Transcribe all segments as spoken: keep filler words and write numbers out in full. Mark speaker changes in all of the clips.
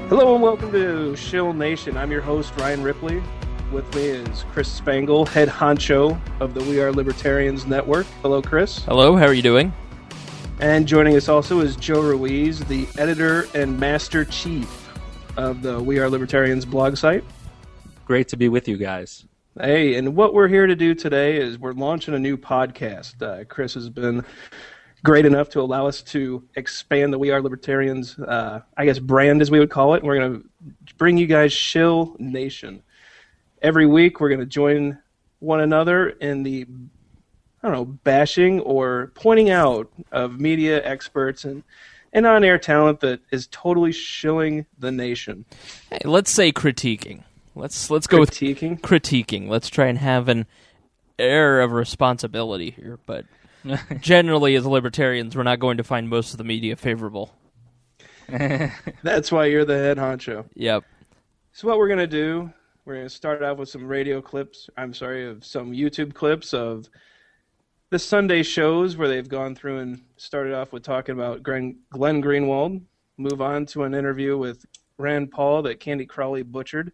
Speaker 1: Hello and welcome to Shill Nation. I'm your host, Ryan Ripley. With me is Chris Spangle, head honcho of the We Are Libertarians Network. Hello, Chris.
Speaker 2: Hello, how are you doing?
Speaker 1: And joining us also is Joe Ruiz, the editor and master chief of the We Are Libertarians blog site.
Speaker 3: Great to be with you guys.
Speaker 1: Hey, and what we're here to do today is we're launching a new podcast. Uh, Chris has been great enough to allow us to expand the We Are Libertarians, uh, I guess, brand as we would call it. We're going to bring you guys Shill Nation. Every week we're going to join one another in the, I don't know, bashing or pointing out of media experts and, and on-air talent that is totally shilling the nation.
Speaker 2: Hey, let's say critiquing. Let's let's go
Speaker 1: Critiquing?
Speaker 2: with critiquing. Let's try and have an air of responsibility here, but generally, as libertarians, we're not going to find most of the media favorable.
Speaker 1: That's why you're the head honcho.
Speaker 2: Yep.
Speaker 1: So what we're going to do, we're going to start out with some radio clips, I'm sorry, of some YouTube clips of the Sunday shows where they've gone through and started off with talking about Glenn, Glenn Greenwald, move on to an interview with Rand Paul that Candy Crowley butchered,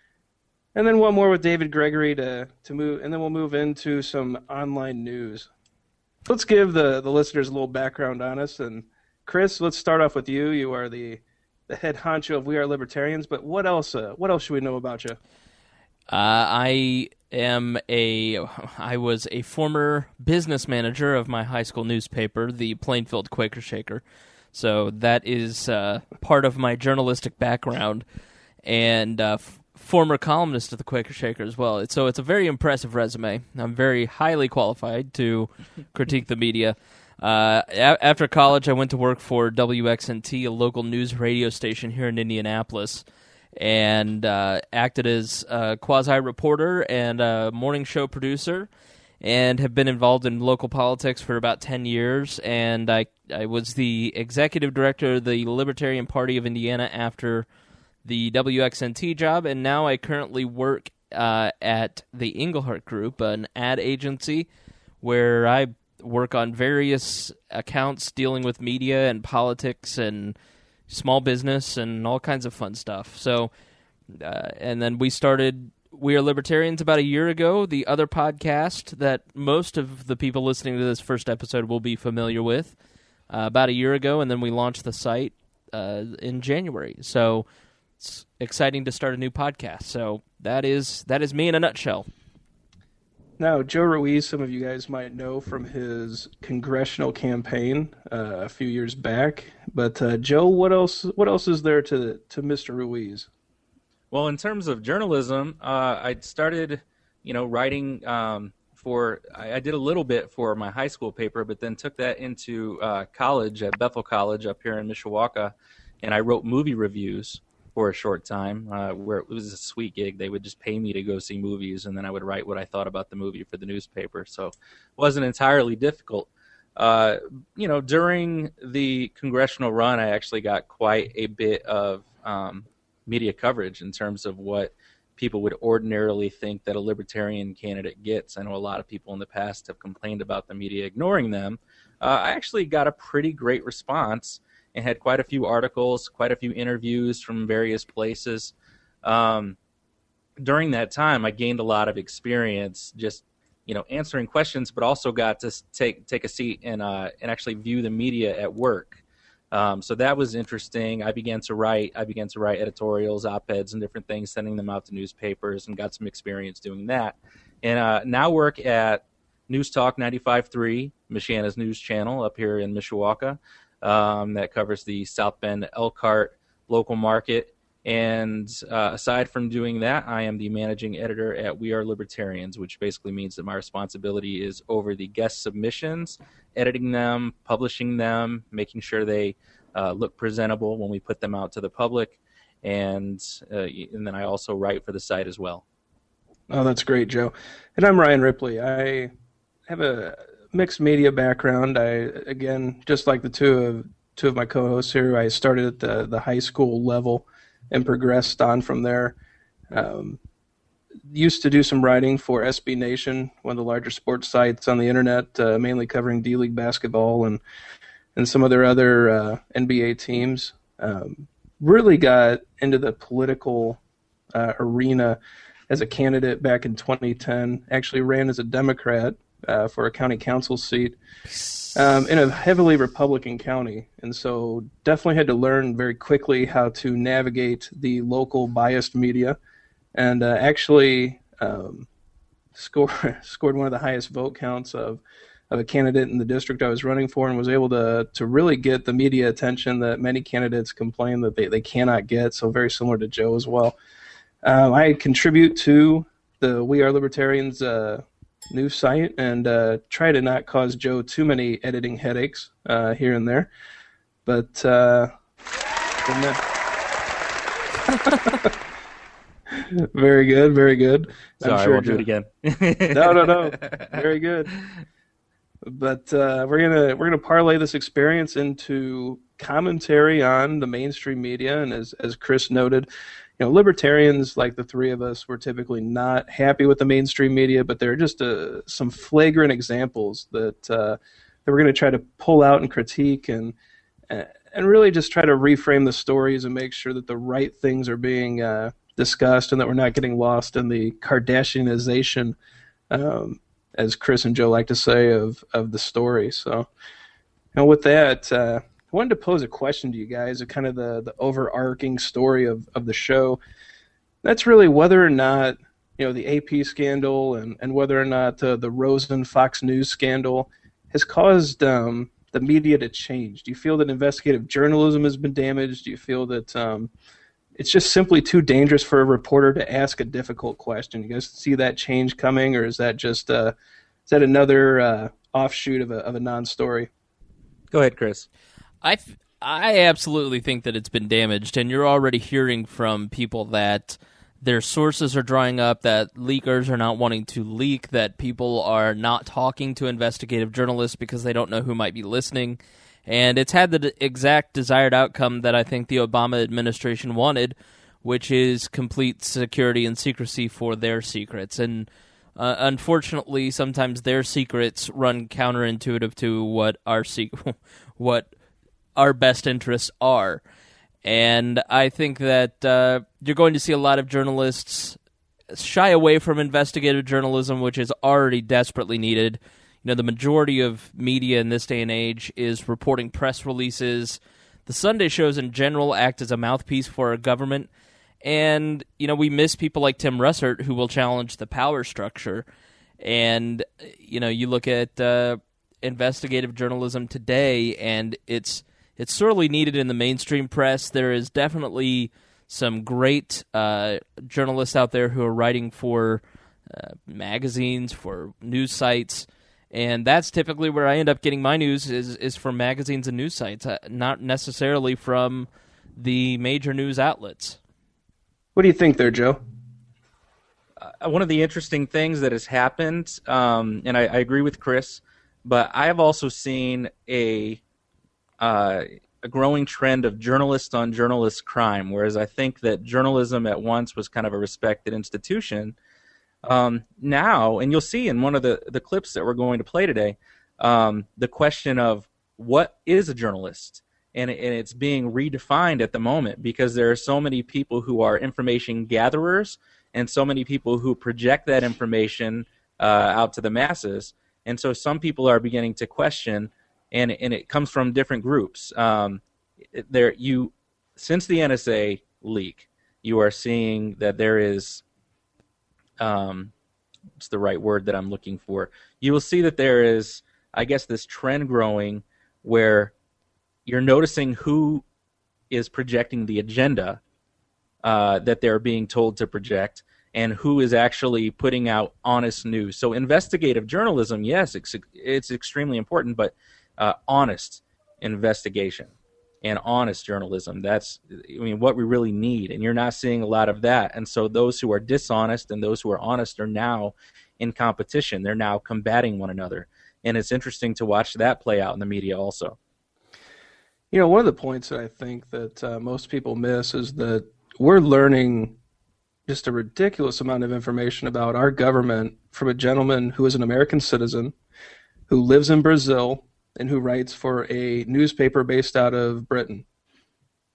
Speaker 1: and then one more with David Gregory to, to move, and then we'll move into some online news. Let's give the, the listeners a little background on us. And Chris, let's start off with you. You are the, the head honcho of We Are Libertarians, but what else uh, what else should we know about you?
Speaker 2: Uh, I am a I was a former business manager of my high school newspaper, the Plainfield Quaker Shaker. So that is uh, part of my journalistic background, and uh, f- former columnist of the Quaker Shaker as well. So it's a very impressive resume. I'm very highly qualified to critique the media. Uh, a- after college, I went to work for W X N T, a local news radio station here in Indianapolis, and uh, acted as a quasi-reporter and a morning show producer, and have been involved in local politics for about ten years. And I, I was the executive director of the Libertarian Party of Indiana after the W X N T job, and now I currently work uh, at the Englehart Group, an ad agency where I work on various accounts dealing with media and politics and small business and all kinds of fun stuff. So, uh, and then we started We Are Libertarians about a year ago, the other podcast that most of the people listening to this first episode will be familiar with, uh, about a year ago, and then we launched the site uh, in January. So it's exciting to start a new podcast. So that is that is me in a nutshell.
Speaker 1: Now, Joe Ruiz, some of you guys might know from his congressional campaign uh, a few years back. But uh, Joe, what else? What else is there to to Mister Ruiz?
Speaker 3: Well, in terms of journalism, uh, I started, you know, writing um, for. I, I did a little bit for my high school paper, but then took that into uh, college at Bethel College up here in Mishawaka, and I wrote movie reviews for a short time, uh, where it was a sweet gig. They would just pay me to go see movies, and then I would write what I thought about the movie for the newspaper. So it wasn't entirely difficult. Uh, you know, during the congressional run, I actually got quite a bit of um, media coverage in terms of what people would ordinarily think that a libertarian candidate gets. I know a lot of people in the past have complained about the media ignoring them. Uh, I actually got a pretty great response and had quite a few articles, quite a few interviews from various places. Um, during that time, I gained a lot of experience just, you know, answering questions, but also got to take take a seat and uh, and actually view the media at work. Um, so that was interesting. I began to write. I began to write editorials, op-eds, and different things, sending them out to newspapers, and got some experience doing that. And uh, now work at News Talk ninety-five point three, Michiana's news channel up here in Mishawaka. Um, that covers the South Bend Elkhart local market. And uh, aside from doing that, I am the managing editor at We Are Libertarians, which basically means that my responsibility is over the guest submissions, editing them, publishing them, making sure they uh, look presentable when we put them out to the public. And, uh, and then I also write for the site as well.
Speaker 1: Oh, that's great, Joe. And I'm Ryan Ripley. I have a mixed media background. I, again, just like the two of two of my co-hosts here, I started at the, the high school level and progressed on from there. Um, used to do some writing for S B Nation, one of the larger sports sites on the internet, uh, mainly covering D-League basketball and, and some of their other uh, N B A teams. Um, really got into the political uh, arena as a candidate back in twenty ten. Actually ran as a Democrat uh, for a county council seat um, in a heavily Republican county. And so definitely had to learn very quickly how to navigate the local biased media, and uh, actually um, score, scored one of the highest vote counts of of a candidate in the district I was running for, and was able to to really get the media attention that many candidates complain that they, they cannot get, so very similar to Joe as well. Um, I contribute to the We Are Libertarians uh, news site, and uh, try to not cause Joe too many editing headaches uh, here and there. But uh, very good, very good.
Speaker 3: Sorry,
Speaker 1: I'm sure
Speaker 3: I won't
Speaker 1: Joe...
Speaker 3: do it again.
Speaker 1: no, no, no. Very good. But uh, we're gonna we're gonna parlay this experience into commentary on the mainstream media, and as as Chris noted, you know, libertarians like the three of us were typically not happy with the mainstream media, but there are just uh, some flagrant examples that uh, that we're gonna try to pull out and critique, and and really just try to reframe the stories and make sure that the right things are being uh, discussed, and that we're not getting lost in the Kardashianization. Um, as Chris and Joe like to say, of, of the story. So, and with that, uh, I wanted to pose a question to you guys, a kind of the, the overarching story of, of the show. That's really whether or not, you know, the A P scandal and, and whether or not uh, the Rosen Fox News scandal has caused um, the media to change. Do you feel that investigative journalism has been damaged? Do you feel that um, it's just simply too dangerous for a reporter to ask a difficult question? You guys see that change coming, or is that just uh, is that another uh, offshoot of a of a non-story?
Speaker 3: Go ahead, Chris.
Speaker 2: I th- I absolutely think that it's been damaged, and you're already hearing from people that their sources are drying up, that leakers are not wanting to leak, that people are not talking to investigative journalists because they don't know who might be listening. And it's had the d- exact desired outcome that I think the Obama administration wanted, which is complete security and secrecy for their secrets. And uh, unfortunately, sometimes their secrets run counterintuitive to what our sec- what our best interests are. And I think that uh, you're going to see a lot of journalists shy away from investigative journalism, which is already desperately needed. You know, the majority of media in this day and age is reporting press releases. The Sunday shows in general act as a mouthpiece for our government. And, you know, we miss people like Tim Russert, who will challenge the power structure. And, you know, you look at uh, investigative journalism today, and it's it's sorely needed in the mainstream press. There is definitely some great uh, journalists out there who are writing for uh, magazines, for news sites. And that's typically where I end up getting my news is, is from magazines and news sites, uh, not necessarily from the major news outlets.
Speaker 1: What do you think there, Joe?
Speaker 3: Uh, one of the interesting things that has happened, um, and I, I agree with Chris, but I have also seen a uh, a growing trend of journalist on journalist crime, whereas I think that journalism at once was kind of a respected institution. Um, now, and you'll see in one of the, the clips that we're going to play today, um, the question of what is a journalist? And, and it's being redefined at the moment because there are so many people who are information gatherers and so many people who project that information uh, out to the masses. And so some people are beginning to question, and, and it comes from different groups. Um, there, you, since the N S A leak, you are seeing that there is... Um, what's the right word that I'm looking for? You will see that there is, I guess, this trend growing where you're noticing who is projecting the agenda uh, that they're being told to project and who is actually putting out honest news. So investigative journalism, yes, it's, it's extremely important, but uh, honest investigation and honest journalism, that's, I mean, what we really need. And you're not seeing a lot of that. And so those who are dishonest and those who are honest are now in competition. They're now combating one another. And it's interesting to watch that play out in the media also.
Speaker 1: You know, one of the points that I think that uh, most people miss is that we're learning just a ridiculous amount of information about our government from a gentleman who is an American citizen, who lives in Brazil, and who writes for a newspaper based out of Britain.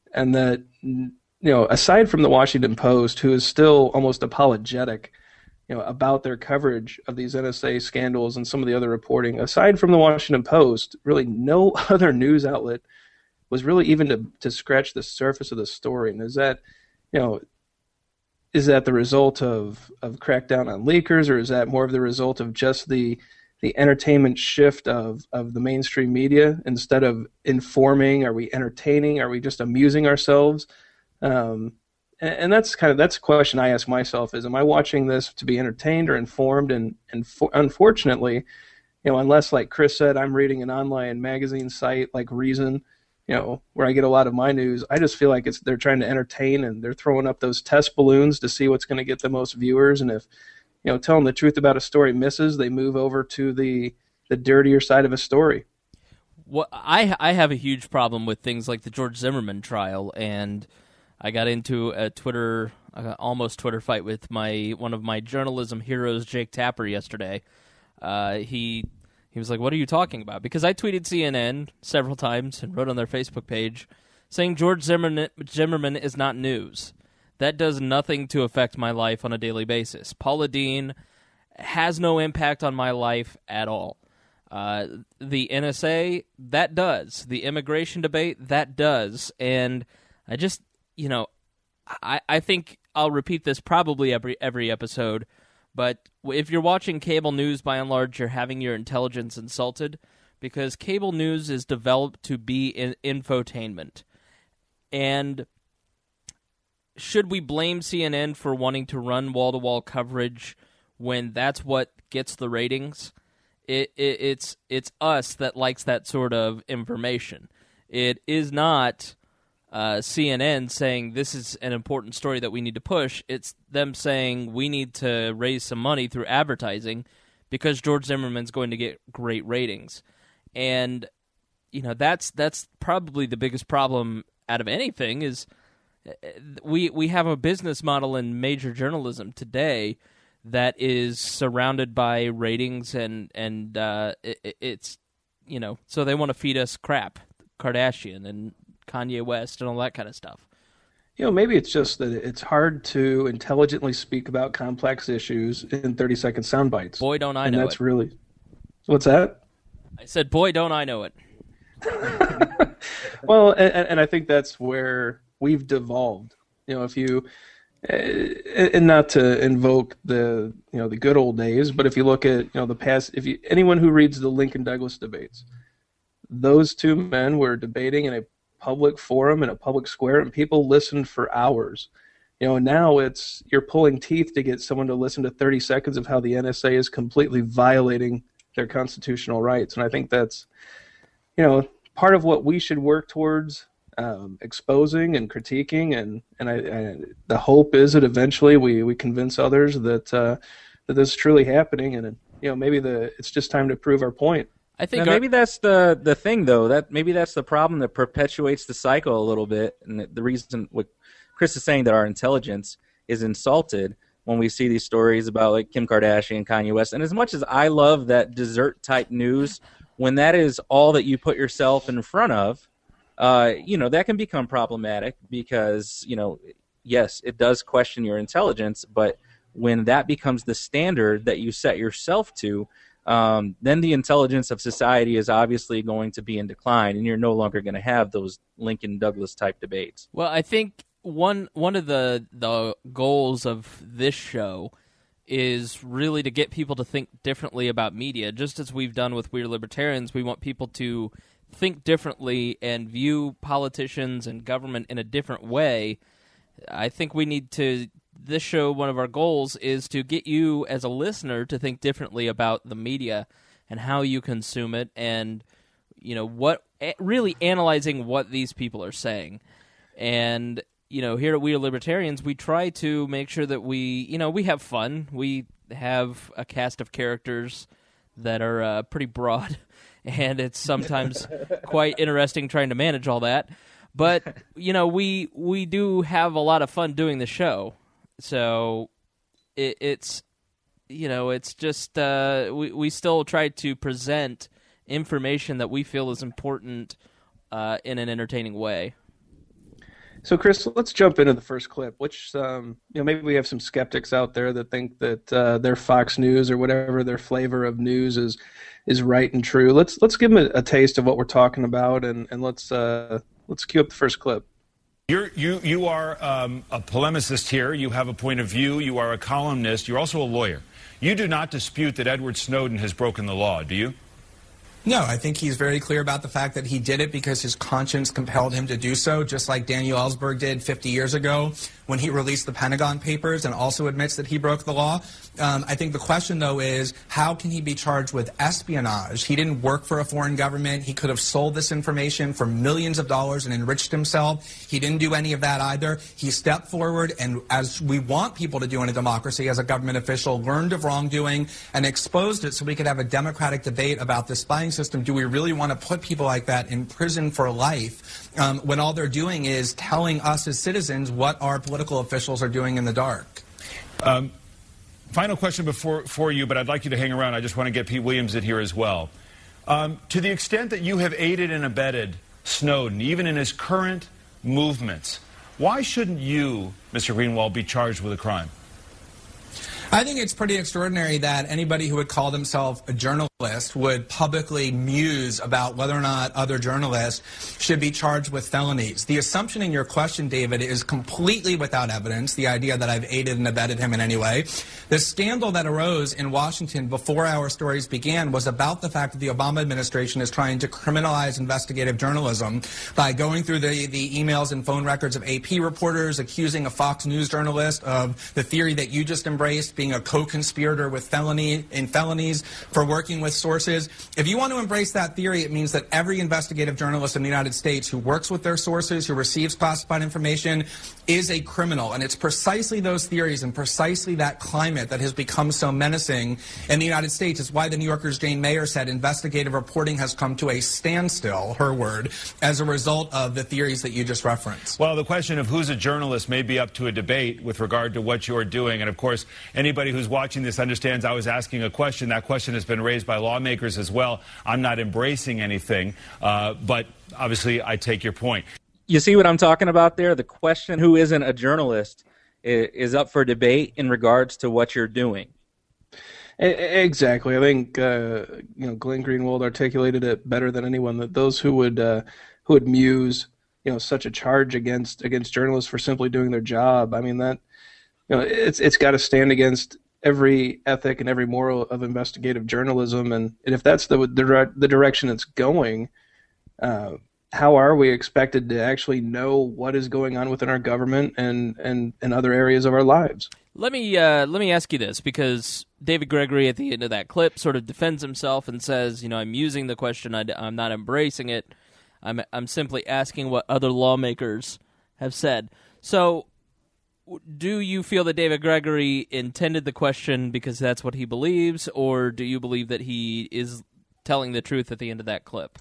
Speaker 1: and that, you know, aside from the Washington Post, who is still almost apologetic, you know, about their coverage of these N S A scandals and some of the other reporting, aside from the Washington Post, really no other news outlet was really even to, to scratch the surface of the story. And is that, you know, is that the result of, of crackdown on leakers, or is that more of the result of just the the entertainment shift of, of the mainstream media? Instead of informing, are we entertaining? Are we just amusing ourselves? Um, and, and that's kind of that's a question I ask myself: is am I watching this to be entertained or informed? And and for, unfortunately, you know, unless, like Chris said, I'm reading an online magazine site like Reason, you know, where I get a lot of my news, I just feel like it's they're trying to entertain, and they're throwing up those test balloons to see what's going to get the most viewers. And if, you know, telling the truth about a story misses, they move over to the the dirtier side of a story.
Speaker 2: Well, I I have a huge problem with things like the George Zimmerman trial, and I got into a Twitter, uh, almost Twitter fight with my one of my journalism heroes, Jake Tapper, yesterday. Uh, he he was like, "What are you talking about?" Because I tweeted C N N several times and wrote on their Facebook page saying George Zimmerman, Zimmerman is not news. That does nothing to affect my life on a daily basis. Paula Deen has no impact on my life at all. Uh, the N S A, that does. The immigration debate, that does. And I just, you know, I, I think I'll repeat this probably every every episode, but if you're watching cable news, by and large, you're having your intelligence insulted, because cable news is developed to be in infotainment. And should we blame C N N for wanting to run wall-to-wall coverage when that's what gets the ratings? It, it, it's it's us that likes that sort of information. It is not uh, C N N saying this is an important story that we need to push. It's them saying we need to raise some money through advertising because George Zimmerman's going to get great ratings. And, you know, that's that's probably the biggest problem out of anything is we we have a business model in major journalism today that is surrounded by ratings, and and uh, it, it's, you know, so they want to feed us crap, Kardashian and Kanye West and all that kind of stuff.
Speaker 1: You know, maybe it's just that it's hard to intelligently speak about complex issues in thirty-second sound bites.
Speaker 2: Boy, don't I
Speaker 1: and
Speaker 2: know
Speaker 1: that's
Speaker 2: it.
Speaker 1: really, what's that?
Speaker 2: I said, boy, don't I know it.
Speaker 1: Well, and, and I think that's where we've devolved. You know, if you, and not to invoke the, you know, the good old days, but if you look at, you know, the past, if you, anyone who reads the Lincoln Douglas debates, those two men were debating in a public forum, in a public square, and people listened for hours. You know, now it's, you're pulling teeth to get someone to listen to thirty seconds of how the N S A is completely violating their constitutional rights. And I think that's, you know, part of what we should work towards um, exposing and critiquing, and and I, I, the hope is that eventually we, we convince others that uh, that this is truly happening, and you know, maybe the it's just time to prove our point.
Speaker 3: I think now, maybe our... that's the the thing, though. That maybe that's the problem that perpetuates the cycle a little bit, and the, the reason what Chris is saying that our intelligence is insulted when we see these stories about like Kim Kardashian, Kanye West, and as much as I love that dessert type news, when that is all that you put yourself in front of, uh, you know, that can become problematic because, you know, yes, it does question your intelligence, but when that becomes the standard that you set yourself to, um, then the intelligence of society is obviously going to be in decline, and you're no longer going to have those Lincoln Douglas type debates.
Speaker 2: Well, I think one one of the the goals of this show is really to get people to think differently about media. Just as we've done with We're Libertarians, we want people to think differently and view politicians and government in a different way. I think we need to, this show, one of our goals is to get you as a listener to think differently about the media and how you consume it, and, you know, what, really analyzing what these people are saying. And, you know, here at We Are Libertarians, we try to make sure that we, you know, we have fun. We have a cast of characters that are uh, pretty broad, and it's sometimes quite interesting trying to manage all that. But, you know, we we do have a lot of fun doing the show. So it, it's, you know, it's just, uh, we, we still try to present information that we feel is important uh, in an entertaining way.
Speaker 1: So, Chris, let's jump into the first clip. Which, um, you know, maybe we have some skeptics out there that think that uh, their Fox News or whatever their flavor of news is is right and true. Let's let's give them a, a taste of what we're talking about, and and let's uh, let's cue up the first clip.
Speaker 4: You're, you you are um, a polemicist here. You have a point of view. You are a columnist. You're also a lawyer. You do not dispute that Edward Snowden has broken the law, do you?
Speaker 5: No, I think he's very clear about the fact that he did it because his conscience compelled him to do so, just like Daniel Ellsberg did fifty years ago when he released the Pentagon Papers and also admits that he broke the law. Um, I think the question, though, is how can he be charged with espionage? He didn't work for a foreign government. He could have sold this information for millions of dollars and enriched himself. He didn't do any of that either. He stepped forward, and as we want people to do in a democracy, as a government official, learned of wrongdoing and exposed it so we could have a democratic debate about the spying system. Do we really want to put people like that in prison for life um, when all they're doing is telling us as citizens what our political officials are doing in the dark?
Speaker 4: Um, final question before for you, but I'd like you to hang around. I just want to get Pete Williams in here as well. Um, to the extent that you have aided and abetted Snowden, even in his current movements, why shouldn't you, Mister Greenwald, be charged with a crime?
Speaker 5: I think it's pretty extraordinary that anybody who would call themselves a journalist would publicly muse about whether or not other journalists should be charged with felonies. The assumption in your question, David, is completely without evidence, the idea that I've aided and abetted him in any way. The scandal that arose in Washington before our stories began was about the fact that the Obama administration is trying to criminalize investigative journalism by going through the, the emails and phone records of A P reporters, accusing a Fox News journalist of the theory that you just embraced, being a co-conspirator with felony in felonies for working with sources. If you want to embrace that theory, it means that every investigative journalist in the United States who works with their sources, who receives classified information, is a criminal. And it's precisely those theories and precisely that climate that has become so menacing in the United States. It's why the New Yorker's Jane Mayer said investigative reporting has come to a standstill, her word, as a result of the theories that you just referenced.
Speaker 4: Well, the question of who's a journalist may be up to a debate with regard to what you're doing. And, of course, anybody who's watching this understands I was asking a question. That question has been raised by lawmakers as well. I'm not embracing anything, uh, but obviously I take your point.
Speaker 3: You see what I'm talking about there? The question who isn't a journalist is, is up for debate in regards to what you're doing.
Speaker 1: Exactly. I think uh, you know Glenn Greenwald articulated it better than anyone, that those who would uh, who would muse you know such a charge against against journalists for simply doing their job. I mean, that you know it's it's got to stand against every ethic and every moral of investigative journalism, and, and if that's the the, the direction it's going, uh, how are we expected to actually know what is going on within our government and and, and other areas of our lives?
Speaker 2: Let me uh, let me ask you this, because David Gregory at the end of that clip sort of defends himself and says, you know, I'm using the question, I, I'm not embracing it. I'm I'm simply asking what other lawmakers have said. So, do you feel that David Gregory intended the question because that's what he believes, or do you believe that he is telling the truth at the end of that clip?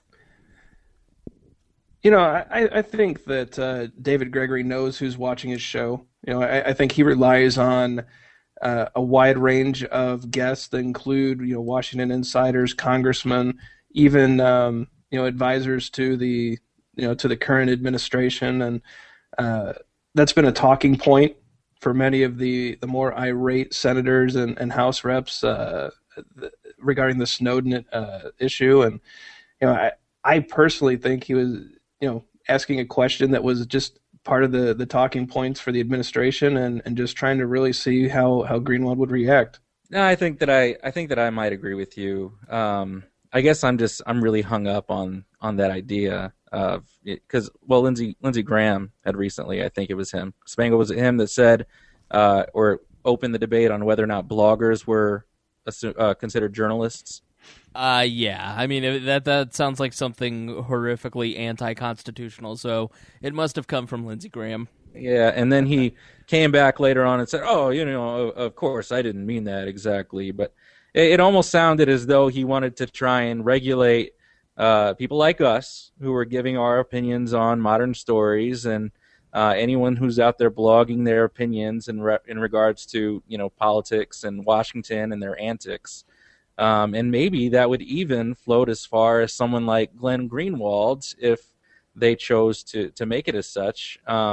Speaker 1: You know, I, I think that uh, David Gregory knows who's watching his show. You know, I, I think he relies on uh, a wide range of guests that include, you know, Washington insiders, congressmen, even um, you know, advisors to the, you know, to the current administration, and uh, that's been a talking point for many of the, the more irate senators and, and House reps uh, regarding the Snowden uh, issue. And you know, I I personally think he was, you know, asking a question that was just part of the, the talking points for the administration, and, and just trying to really see how, how Greenwald would react.
Speaker 3: No, I think that I, I think that I might agree with you. Um, I guess I'm just I'm really hung up on, on that idea of because well, Lindsey Lindsey Graham had recently, I think it was him, Spangle was it him that said uh, or opened the debate on whether or not bloggers were uh, considered journalists.
Speaker 2: Uh, yeah. I mean, that that sounds like something horrifically anti-constitutional, so it must have come from Lindsey Graham.
Speaker 3: Yeah, and then he came back later on and said, oh, you know, of course, I didn't mean that exactly. But it, it almost sounded as though he wanted to try and regulate uh, people like us who were giving our opinions on modern stories, and uh, anyone who's out there blogging their opinions in, re- in regards to, you know, politics and Washington and their antics. Um, and maybe that would even float as far as someone like Glenn Greenwald if they chose to, to make it as such. Um,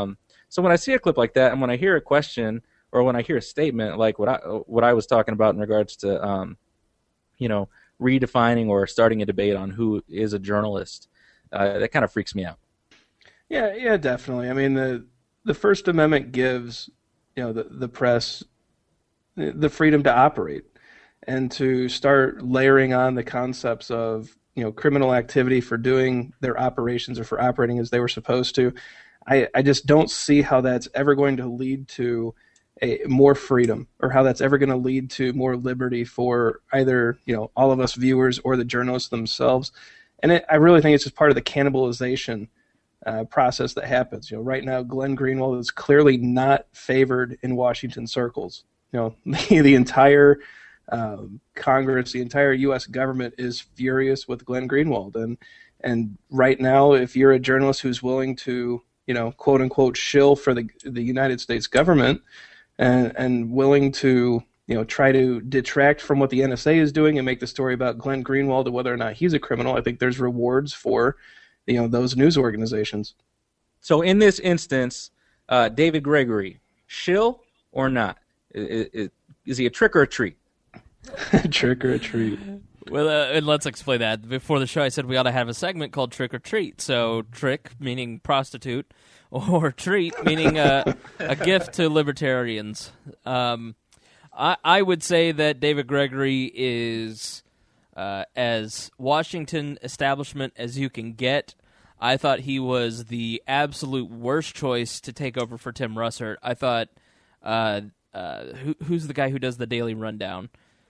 Speaker 3: So when I see a clip like that, and when I hear a question or when I hear a statement like what I what I was talking about in regards to, um, you know, redefining or starting a debate on who is a journalist, uh, that kind of freaks me out.
Speaker 1: Yeah, yeah, definitely. I mean, the the First Amendment gives, you know, the the press the freedom to operate and to start layering on the concepts of, you know, criminal activity for doing their operations or for operating as they were supposed to. I, I just don't see how that's ever going to lead to a more freedom, or how that's ever going to lead to more liberty for either, you know, all of us viewers or the journalists themselves. And it, I really think it's just part of the cannibalization uh, process that happens. You know, right now, Glenn Greenwald is clearly not favored in Washington circles. You know, the, the entire um, Congress, the entire U S government is furious with Glenn Greenwald. And and right now, if you're a journalist who's willing to, you know, quote unquote, shill for the the United States government, and and willing to, you know, try to detract from what the N S A is doing and make the story about Glenn Greenwald and whether or not he's a criminal, I think there's rewards for, you know, those news organizations.
Speaker 3: So in this instance, uh, David Gregory, shill or not? Is, is, is he a trick or a treat?
Speaker 1: Trick or a treat.
Speaker 2: Well, uh, and let's explain that. Before the show, I said we ought to have a segment called Trick or Treat. So, trick meaning prostitute, or treat meaning uh, a gift to libertarians. Um, I, I would say that David Gregory is uh, as Washington establishment as you can get. I thought he was the absolute worst choice to take over for Tim Russert. I thought, uh, uh, who, who's the guy who does the Daily Rundown?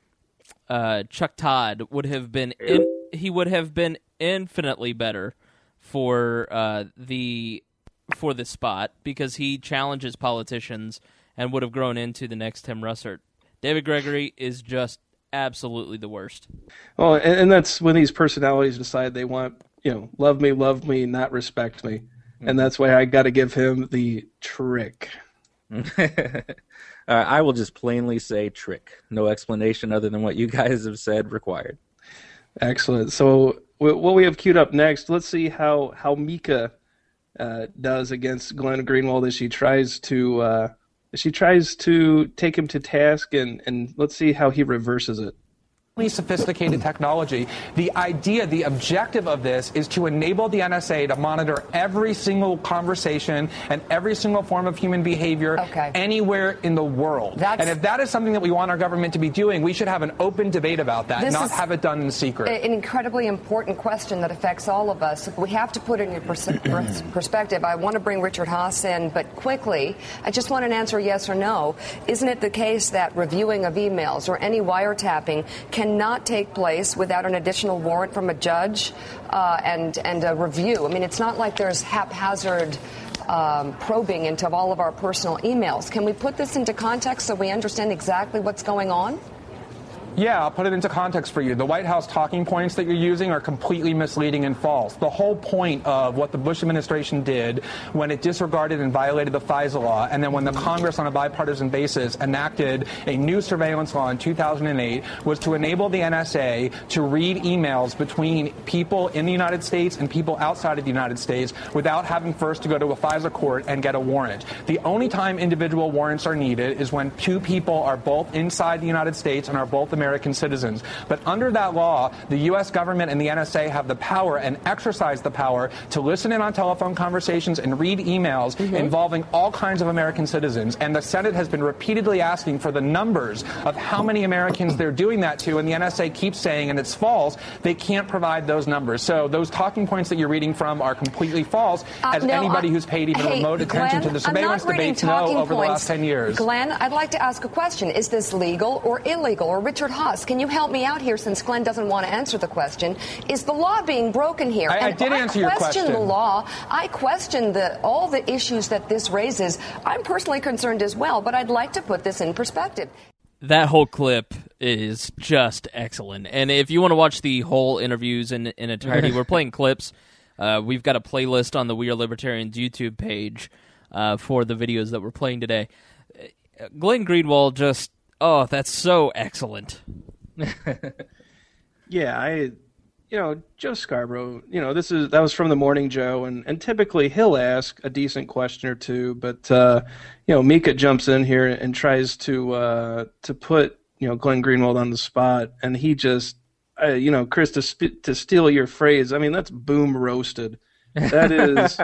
Speaker 2: Uh, Chuck Todd would have been in, he would have been infinitely better for uh, the for the spot, because he challenges politicians and would have grown into the next Tim Russert. David Gregory is just absolutely the worst.
Speaker 1: Well, and, and that's when these personalities decide they want, you know, love me, love me, not respect me, mm-hmm. and that's why I got to give him the trick.
Speaker 3: Uh, I will just plainly say trick. No explanation other than what you guys have said required.
Speaker 1: Excellent. So w- what we have queued up next, let's see how, how Mika uh, does against Glenn Greenwald as she tries to uh, as she tries to take him to task, and, and let's see how he reverses it.
Speaker 5: Sophisticated technology. The idea, the objective of this is to enable the N S A to monitor every single conversation and every single form of human behavior okay. anywhere in the world. That's, and if that is something that we want our government to be doing, we should have an open debate about that, not have it done in secret.
Speaker 6: An incredibly important question that affects all of us. We have to put it in pers- perspective. I want to bring Richard Haass in, but quickly, I just want an answer yes or no. Isn't it the case that reviewing of emails or any wiretapping can cannot take place without an additional warrant from a judge uh, and and a review? I mean, it's not like there's haphazard um, probing into all of our personal emails. Can we put this into context so we understand exactly what's going on?
Speaker 5: Yeah, I'll put it into context for you. The White House talking points that you're using are completely misleading and false. The whole point of what the Bush administration did when it disregarded and violated the FISA law, and then when the Congress on a bipartisan basis enacted a new surveillance law in two thousand eight, was to enable the N S A to read emails between people in the United States and people outside of the United States without having first to go to a FISA court and get a warrant. The only time individual warrants are needed is when two people are both inside the United States and are both American American citizens. But under that law, the U S government and the N S A have the power and exercise the power to listen in on telephone conversations and read emails mm-hmm. involving all kinds of American citizens. And the Senate has been repeatedly asking for the numbers of how many Americans they're doing that to, and the N S A keeps saying, and it's false, they can't provide those numbers. So those talking points that you're reading from are completely false, uh, as no, anybody I, who's paid even
Speaker 6: hey,
Speaker 5: remote attention
Speaker 6: Glenn,
Speaker 5: to the surveillance debates know over
Speaker 6: points.
Speaker 5: the last ten years.
Speaker 6: Glenn, I'd like to ask a question. Is this legal or illegal? Or Richard Haass, can you help me out here, since Glenn doesn't want to answer the question? Is the law being broken here?
Speaker 5: I,
Speaker 6: and
Speaker 5: I did
Speaker 6: I
Speaker 5: answer your question.
Speaker 6: I question the law. I question the, all the issues that this raises. I'm personally concerned as well, but I'd like to put this in perspective.
Speaker 2: That whole clip is just excellent. And if you want to watch the whole interviews in, in entirety, we're playing clips. Uh, we've got a playlist on the We Are Libertarians YouTube page uh, for the videos that we're playing today. Glenn Greenwald just, oh, that's so excellent.
Speaker 1: yeah, I, you know, Joe Scarborough, you know, this is that was from the Morning Joe, and, and typically he'll ask a decent question or two, but uh, you know, Mika jumps in here and tries to uh, to put you know Glenn Greenwald on the spot, and he just, uh, you know, Chris, to sp- to steal your phrase, I mean that's boom roasted. That is,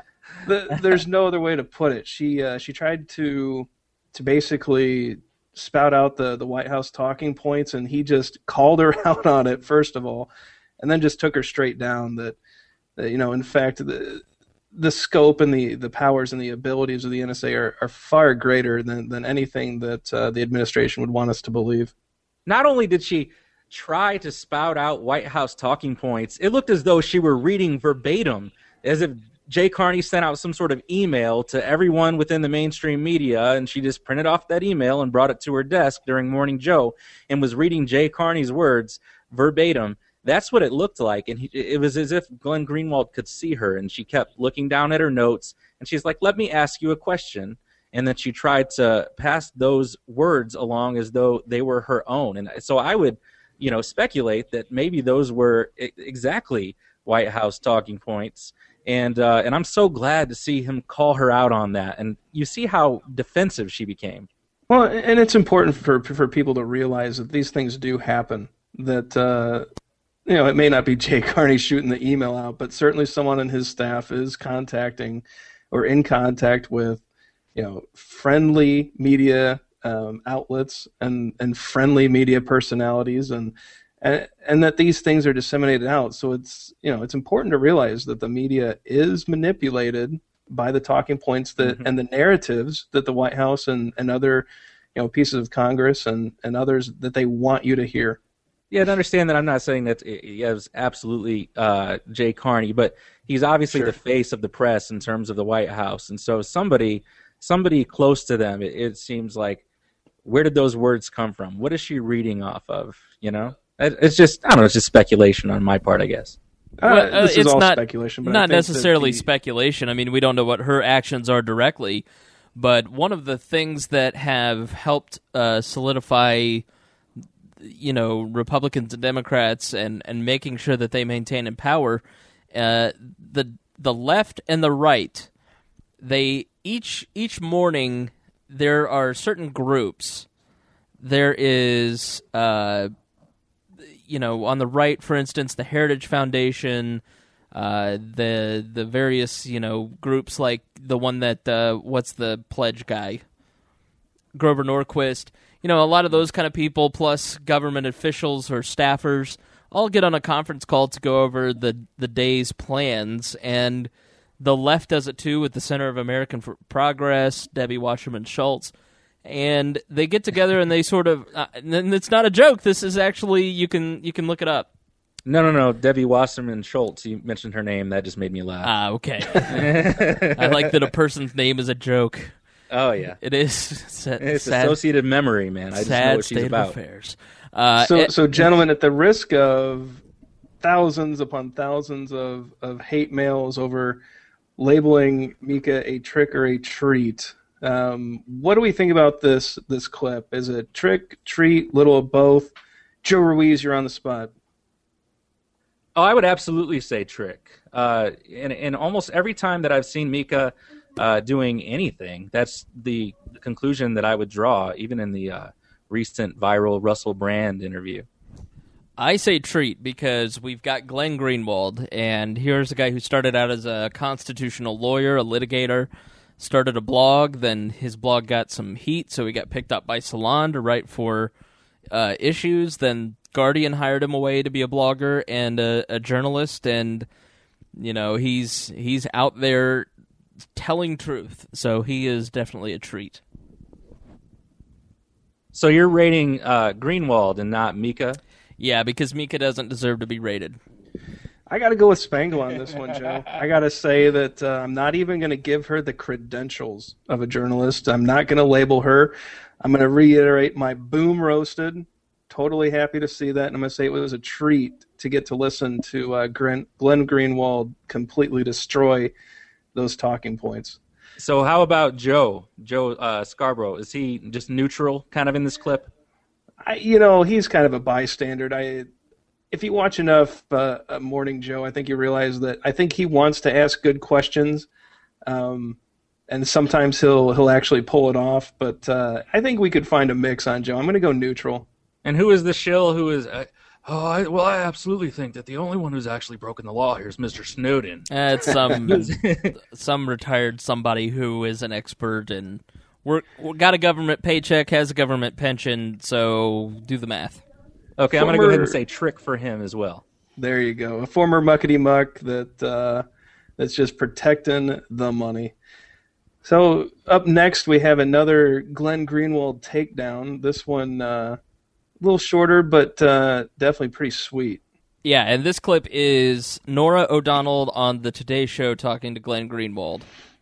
Speaker 1: the, there's no other way to put it. She uh, she tried to to basically spout out the the White House talking points, and he just called her out on it first of all. And then just took her straight down that, that, you know, in fact, the the scope and the, the powers and the abilities of the N S A are, are far greater than, than anything that uh, the administration would want us to believe.
Speaker 3: Not only did she try to spout out White House talking points, it looked as though she were reading verbatim, as if Jay Carney sent out some sort of email to everyone within the mainstream media, and she just printed off that email and brought it to her desk during Morning Joe and was reading Jay Carney's words verbatim. That's what it looked like, and he, it was as if Glenn Greenwald could see her, and she kept looking down at her notes, and she's like, let me ask you a question, and then she tried to pass those words along as though they were her own. And so I would, you know, speculate that maybe those were I- exactly White House talking points, and uh, and I'm so glad to see him call her out on that, and you see how defensive she became.
Speaker 1: Well, and it's important for for people to realize that these things do happen, that... Uh, You know, it may not be Jay Carney shooting the email out, but certainly someone in his staff is contacting or in contact with, you know, friendly media um, outlets and, and friendly media personalities, and, and and that these things are disseminated out. So it's, you know, it's important to realize that the media is manipulated by the talking points that mm-hmm. and the narratives that the White House and, and other, you know, pieces of Congress and, and others that they want you to hear.
Speaker 3: Yeah, and understand that I'm not saying that it was absolutely uh, Jay Carney, but he's obviously sure. the face of the press in terms of the White House. And so somebody somebody close to them, it, it seems like, where did those words come from? What is she reading off of? You know? It's just, I don't know, it's just speculation on my part, I guess.
Speaker 1: Uh,
Speaker 2: well, uh,
Speaker 1: this is
Speaker 2: it's
Speaker 1: all
Speaker 2: not,
Speaker 1: speculation. But
Speaker 2: not necessarily
Speaker 1: the...
Speaker 2: speculation. I mean, we don't know what her actions are directly, but one of the things that have helped uh, solidify... you know, Republicans and Democrats and, and making sure that they maintain in power, uh, the the left and the right, they each each morning there are certain groups. There is, uh, you know, on the right, for instance, the Heritage Foundation, uh, the the various, you know, groups like the one that uh, what's the pledge guy, Grover Norquist. You know, a lot of those kind of people, plus government officials or staffers, all get on a conference call to go over the, the day's plans, and the left does it too with the Center of American Progress, Debbie Wasserman Schultz, and they get together and they sort of, uh, and it's not a joke, this is actually, you can you can look it up.
Speaker 3: No, no, no, Debbie Wasserman Schultz, you mentioned her name, that just made me laugh.
Speaker 2: Ah, okay. I like that a person's name is a joke.
Speaker 3: Oh, yeah.
Speaker 2: It is. Sad,
Speaker 3: it's
Speaker 2: sad,
Speaker 3: associative memory, man. I just know what she's
Speaker 2: state
Speaker 3: about.
Speaker 2: Of affairs. Uh,
Speaker 1: so,
Speaker 2: it,
Speaker 1: so, gentlemen, at the risk of thousands upon thousands of, of hate mails over labeling Mika a trick or a treat, um, what do we think about this this clip? Is it trick, treat, little of both? Joe Ruiz, you're on the spot.
Speaker 3: Oh, I would absolutely say trick. Uh, and, and almost every time that I've seen Mika uh, doing anything, that's the conclusion that I would draw, even in the uh, recent viral Russell Brand interview.
Speaker 2: I say treat because we've got Glenn Greenwald, and here's a guy who started out as a constitutional lawyer, a litigator, started a blog, then his blog got some heat, so he got picked up by Salon to write for uh, issues, then Guardian hired him away to be a blogger and a, a journalist, and you know he's he's out there telling truth, so he is definitely a treat.
Speaker 3: So you're rating uh, Greenwald and not Mika?
Speaker 2: Yeah, because Mika doesn't deserve to be rated.
Speaker 1: I got to go with Spangle on this one, Joe. I got to say that uh, I'm not even going to give her the credentials of a journalist. I'm not going to label her. I'm going to reiterate my boom roasted. Totally happy to see that, and I'm going to say it was a treat to get to listen to uh, Glenn, Glenn Greenwald completely destroy those talking points.
Speaker 3: So how about Joe, Joe uh, Scarborough? Is he just neutral kind of in this clip?
Speaker 1: I, you know, he's kind of a bystander. I, if you watch enough uh, Morning Joe, I think you realize that I think he wants to ask good questions, um, and sometimes he'll he'll actually pull it off. But uh, I think we could find a mix on Joe. I'm going to go neutral.
Speaker 3: And who is the shill who is? Uh, oh, I, well, I absolutely think that the only one who's actually broken the law here is Mister Snowden.
Speaker 2: Uh, it's some some retired somebody who is an expert and we're, we got a government paycheck, has a government pension, so do the math.
Speaker 3: Okay,
Speaker 1: Former,
Speaker 3: I'm going to go ahead and say trick for him as well.
Speaker 1: There you go. A former muckety muck that uh, that's just protecting the money. So up next we have another Glenn Greenwald takedown. This one uh, a little shorter, but uh, definitely pretty sweet.
Speaker 2: Yeah, and this clip is Norah O'Donnell on the Today Show talking to Glenn Greenwald.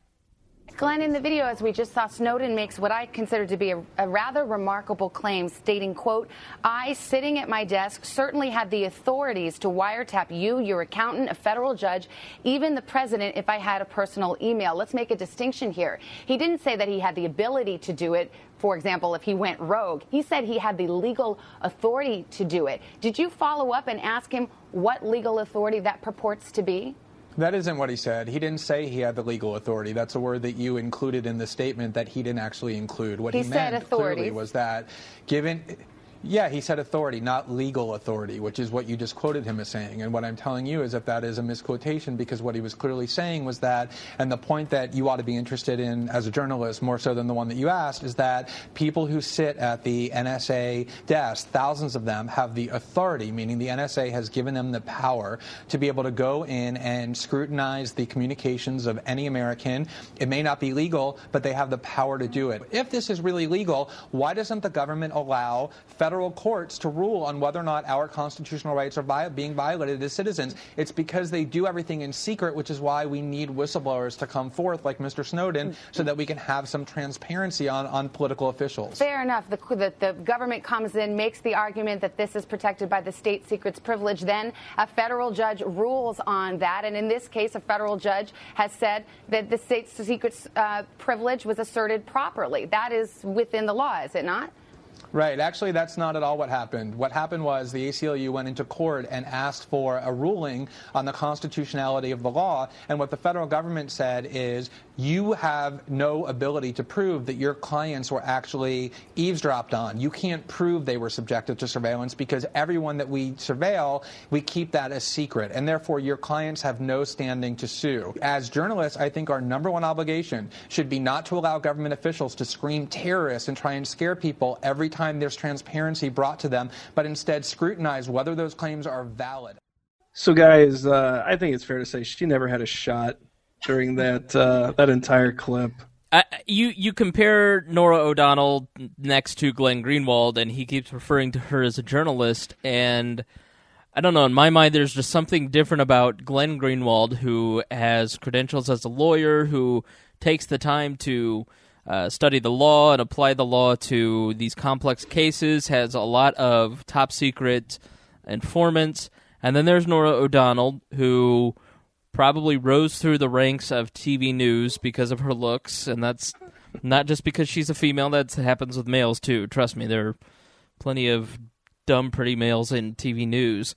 Speaker 7: Glenn, in the video, as we just saw, Snowden makes what I consider to be a, a rather remarkable claim, stating, quote, I, sitting at my desk, certainly had the authorities to wiretap you, your accountant, a federal judge, even the president if I had a personal email. Let's make a distinction here. He didn't say that he had the ability to do it. For example, if he went rogue, he said he had the legal authority to do it. Did you follow up and ask him what legal authority that purports to be?
Speaker 5: That isn't what he said. He didn't say he had the legal authority. That's a word that you included in the statement that he didn't actually include. What he,
Speaker 7: he
Speaker 5: meant
Speaker 7: said
Speaker 5: clearly was that given... Yeah, he said authority, not legal authority, which is what you just quoted him as saying. And what I'm telling you is that that is a misquotation, because what he was clearly saying was that, and the point that you ought to be interested in as a journalist, more so than the one that you asked, is that people who sit at the N S A desk, thousands of them, have the authority, meaning the N S A has given them the power to be able to go in and scrutinize the communications of any American. It may not be legal, but they have the power to do it. If this is really legal, why doesn't the government allow federal Federal courts to rule on whether or not our constitutional rights are vi- being violated as citizens? It's because they do everything in secret, which is why we need whistleblowers to come forth, like Mister Snowden, so that we can have some transparency on, on political officials.
Speaker 7: Fair enough. The, the, the government comes in, makes the argument that this is protected by the state secrets privilege. Then a federal judge rules on that. And in this case, a federal judge has said that the state secrets uh, privilege was asserted properly. That is within the law, is it not?
Speaker 5: Right. Actually, that's not at all what happened. What happened was the A C L U went into court and asked for a ruling on the constitutionality of the law. And what the federal government said is you have no ability to prove that your clients were actually eavesdropped on. You can't prove they were subjected to surveillance because everyone that we surveil, we keep that a secret. And therefore, your clients have no standing to sue. As journalists, I think our number one obligation should be not to allow government officials to scream terrorists and try and scare people every time there's transparency brought to them, but instead scrutinize whether those claims are valid.
Speaker 1: So, guys, uh, I think it's fair to say she never had a shot during that uh, that entire clip.
Speaker 2: I, you you compare Norah O'Donnell next to Glenn Greenwald, and he keeps referring to her as a journalist, and I don't know, in my mind there's just something different about Glenn Greenwald, who has credentials as a lawyer, who takes the time to Uh, study the law and apply the law to these complex cases, has a lot of top-secret informants. And then there's Norah O'Donnell, who probably rose through the ranks of T V news because of her looks, and that's not just because she's a female. That happens with males, too. Trust me, there are plenty of dumb, pretty males in T V news.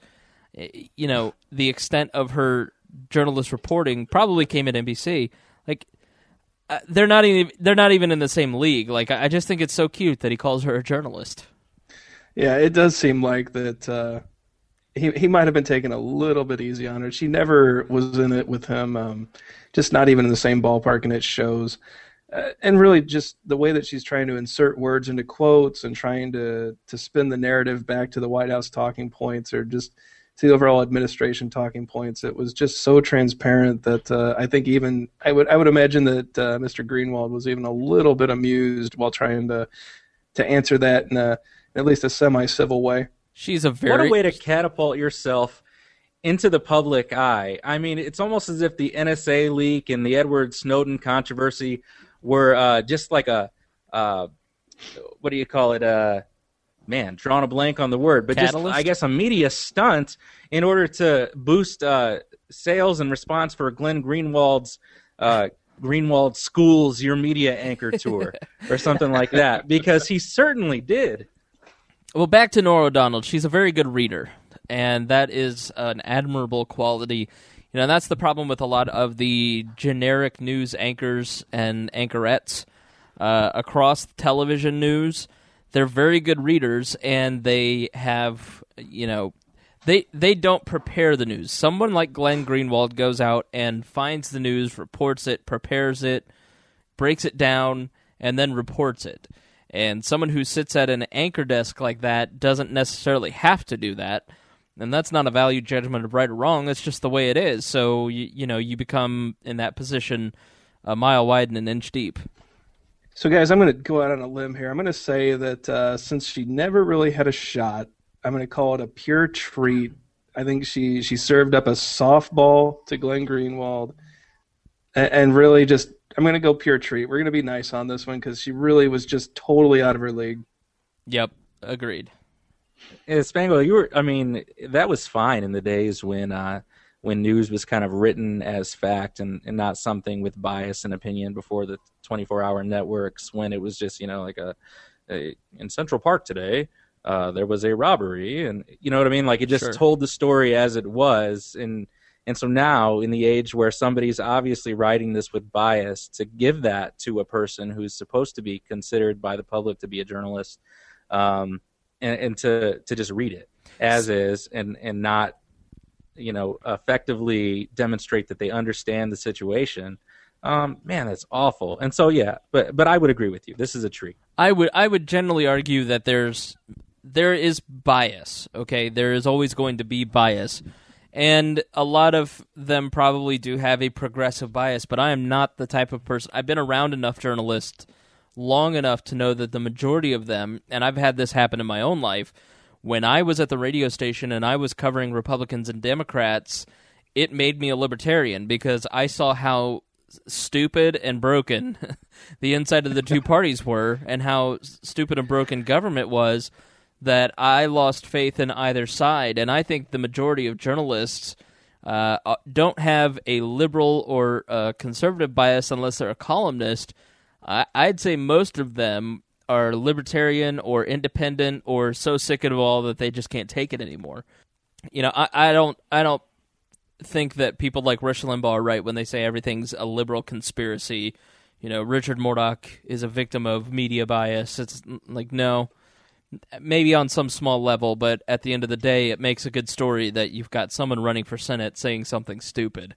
Speaker 2: You know, the extent of her journalist reporting probably came at N B C. Like, Uh, they're not even they're not even in the same league. Like, I just think it's so cute that he calls her a journalist.
Speaker 1: Yeah, it does seem like that uh, he he might have been taking a little bit easy on her. She never was in it with him, um, just not even in the same ballpark, and it shows. Uh, and really, just the way that she's trying to insert words into quotes and trying to to spin the narrative back to the White House talking points, or just to the overall administration talking points. It was just so transparent that uh, I think even I would I would imagine that uh, Mister Greenwald was even a little bit amused while trying to to answer that in a at least a semi-civil way.
Speaker 2: She's a very
Speaker 3: what a way to catapult yourself into the public eye. I mean, it's almost as if the N S A leak and the Edward Snowden controversy were uh, just like a uh, what do you call it? Uh, Man, drawing a blank on the word, but
Speaker 2: Catalyst?
Speaker 3: just, I guess, a media stunt in order to boost uh, sales and response for Glenn Greenwald's uh, Greenwald Schools Your Media Anchor Tour or something like that, because he certainly did.
Speaker 2: Well, back to Norah O'Donnell. She's a very good reader. and that is an admirable quality. You know, that's the problem with a lot of the generic news anchors and anchorettes uh, across television news. They're very good readers, and they have, you know, they they don't prepare the news. Someone like Glenn Greenwald goes out and finds the news, reports it, prepares it, breaks it down, and then reports it. And someone who sits at an anchor desk like that doesn't necessarily have to do that. And that's not a value judgment of right or wrong. That's just the way it is. So, you, you know, you become in that position a mile wide and an inch deep.
Speaker 1: So, guys, I'm going to go out on a limb here. I'm going to say that uh, since she never really had a shot, I'm going to call it a pure treat. I think she, she served up a softball to Glenn Greenwald and, and really just... I'm going to go pure treat. We're going to be nice on this one because she really was just totally out of her league.
Speaker 2: Yep, agreed.
Speaker 3: Yeah, Spangle, you were, I mean, that was fine in the days when uh, when news was kind of written as fact and, and not something with bias and opinion before the twenty-four hour networks, when it was just, you know, like a, a in Central Park today, uh, there was a robbery. And you know what I mean? Like it just
Speaker 2: Sure.
Speaker 3: told the story as it was. And And so now, in the age where somebody's obviously writing this with bias, to give that to a person who's supposed to be considered by the public to be a journalist, um, and, and to, to just read it as is and, and not, you know, effectively demonstrate that they understand the situation, um, man, that's awful. And so, yeah, but but I would agree with you. This is a treat.
Speaker 2: I would I would generally argue that there's there is bias. Okay, there is always going to be bias. And a lot of them probably do have a progressive bias, but I am not the type of person. I've been around enough journalists long enough to know that the majority of them, and I've had this happen in my own life, when I was at the radio station and I was covering Republicans and Democrats, it made me a libertarian because I saw how stupid and broken the inside of the two parties were and how stupid and broken government was, that I lost faith in either side. And I think the majority of journalists uh, don't have a liberal or a conservative bias unless they're a columnist. I- I'd say most of them are libertarian or independent or so sick of it all that they just can't take it anymore. You know, I, I don't I don't think that people like Rush Limbaugh are right when they say everything's a liberal conspiracy. You know, Richard Murdoch is a victim of media bias. It's like, no. Maybe on some small level, but at the end of the day, it makes a good story that you've got someone running for Senate saying something stupid.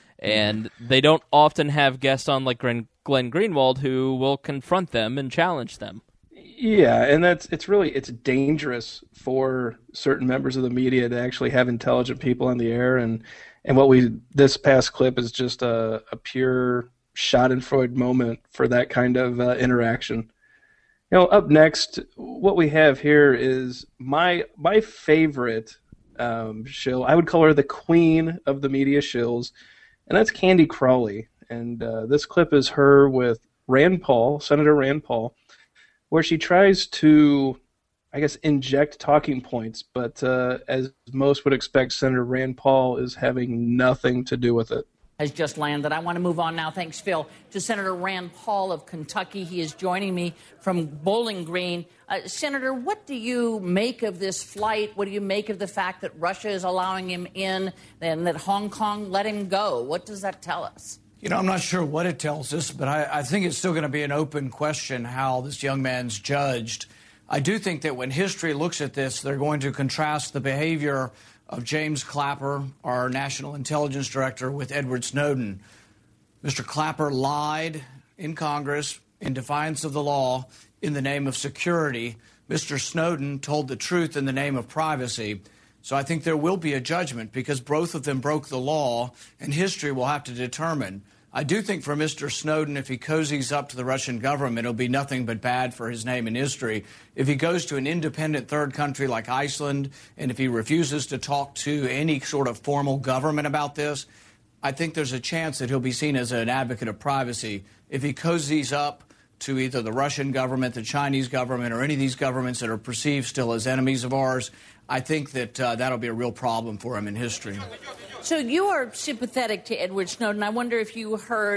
Speaker 2: And they don't often have guests on like Glenn, Glenn Greenwald who will confront them and challenge them.
Speaker 1: Yeah, and that's it's really it's dangerous for certain members of the media to actually have intelligent people on the air. And, and what we this past clip is just a, a pure Schadenfreude moment for that kind of uh, interaction. You know, up next, what we have here is my my favorite um, shill. I would call her the queen of the media shills, and that's Candy Crowley. And uh, this clip is her with Rand Paul, Senator Rand Paul, where she tries to, I guess, inject talking points, but uh, as most would expect, Senator Rand Paul is having nothing to do with it.
Speaker 8: Has just landed. I want to move on now, thanks, Phil, to Senator Rand Paul of Kentucky. He is joining me from Bowling Green. Uh, Senator, what do you make of this flight? What do you make of the fact that Russia is allowing him in and that Hong Kong let him go? What does that tell us?
Speaker 9: You know, I'm not sure what it tells us, but I, I think it's still going to be an open question how this young man's judged. I do think that when history looks at this, they're going to contrast the behavior of James Clapper, our National Intelligence Director, with Edward Snowden. Mister Clapper lied in Congress in defiance of the law in the name of security. Mister Snowden told the truth in the name of privacy. So I think there will be a judgment because both of them broke the law, and history will have to determine. I do think for Mister Snowden, if he cozies up to the Russian government, it'll be nothing but bad for his name in history. If he goes to an independent third country like Iceland, and if he refuses to talk to any sort of formal government about this, I think there's a chance that he'll be seen as an advocate of privacy. If he cozies up to either the Russian government, the Chinese government, or any of these governments that are perceived still as enemies of ours, I think that uh, that'll be a real problem for him in history.
Speaker 8: So you are sympathetic to Edward Snowden. I wonder if you heard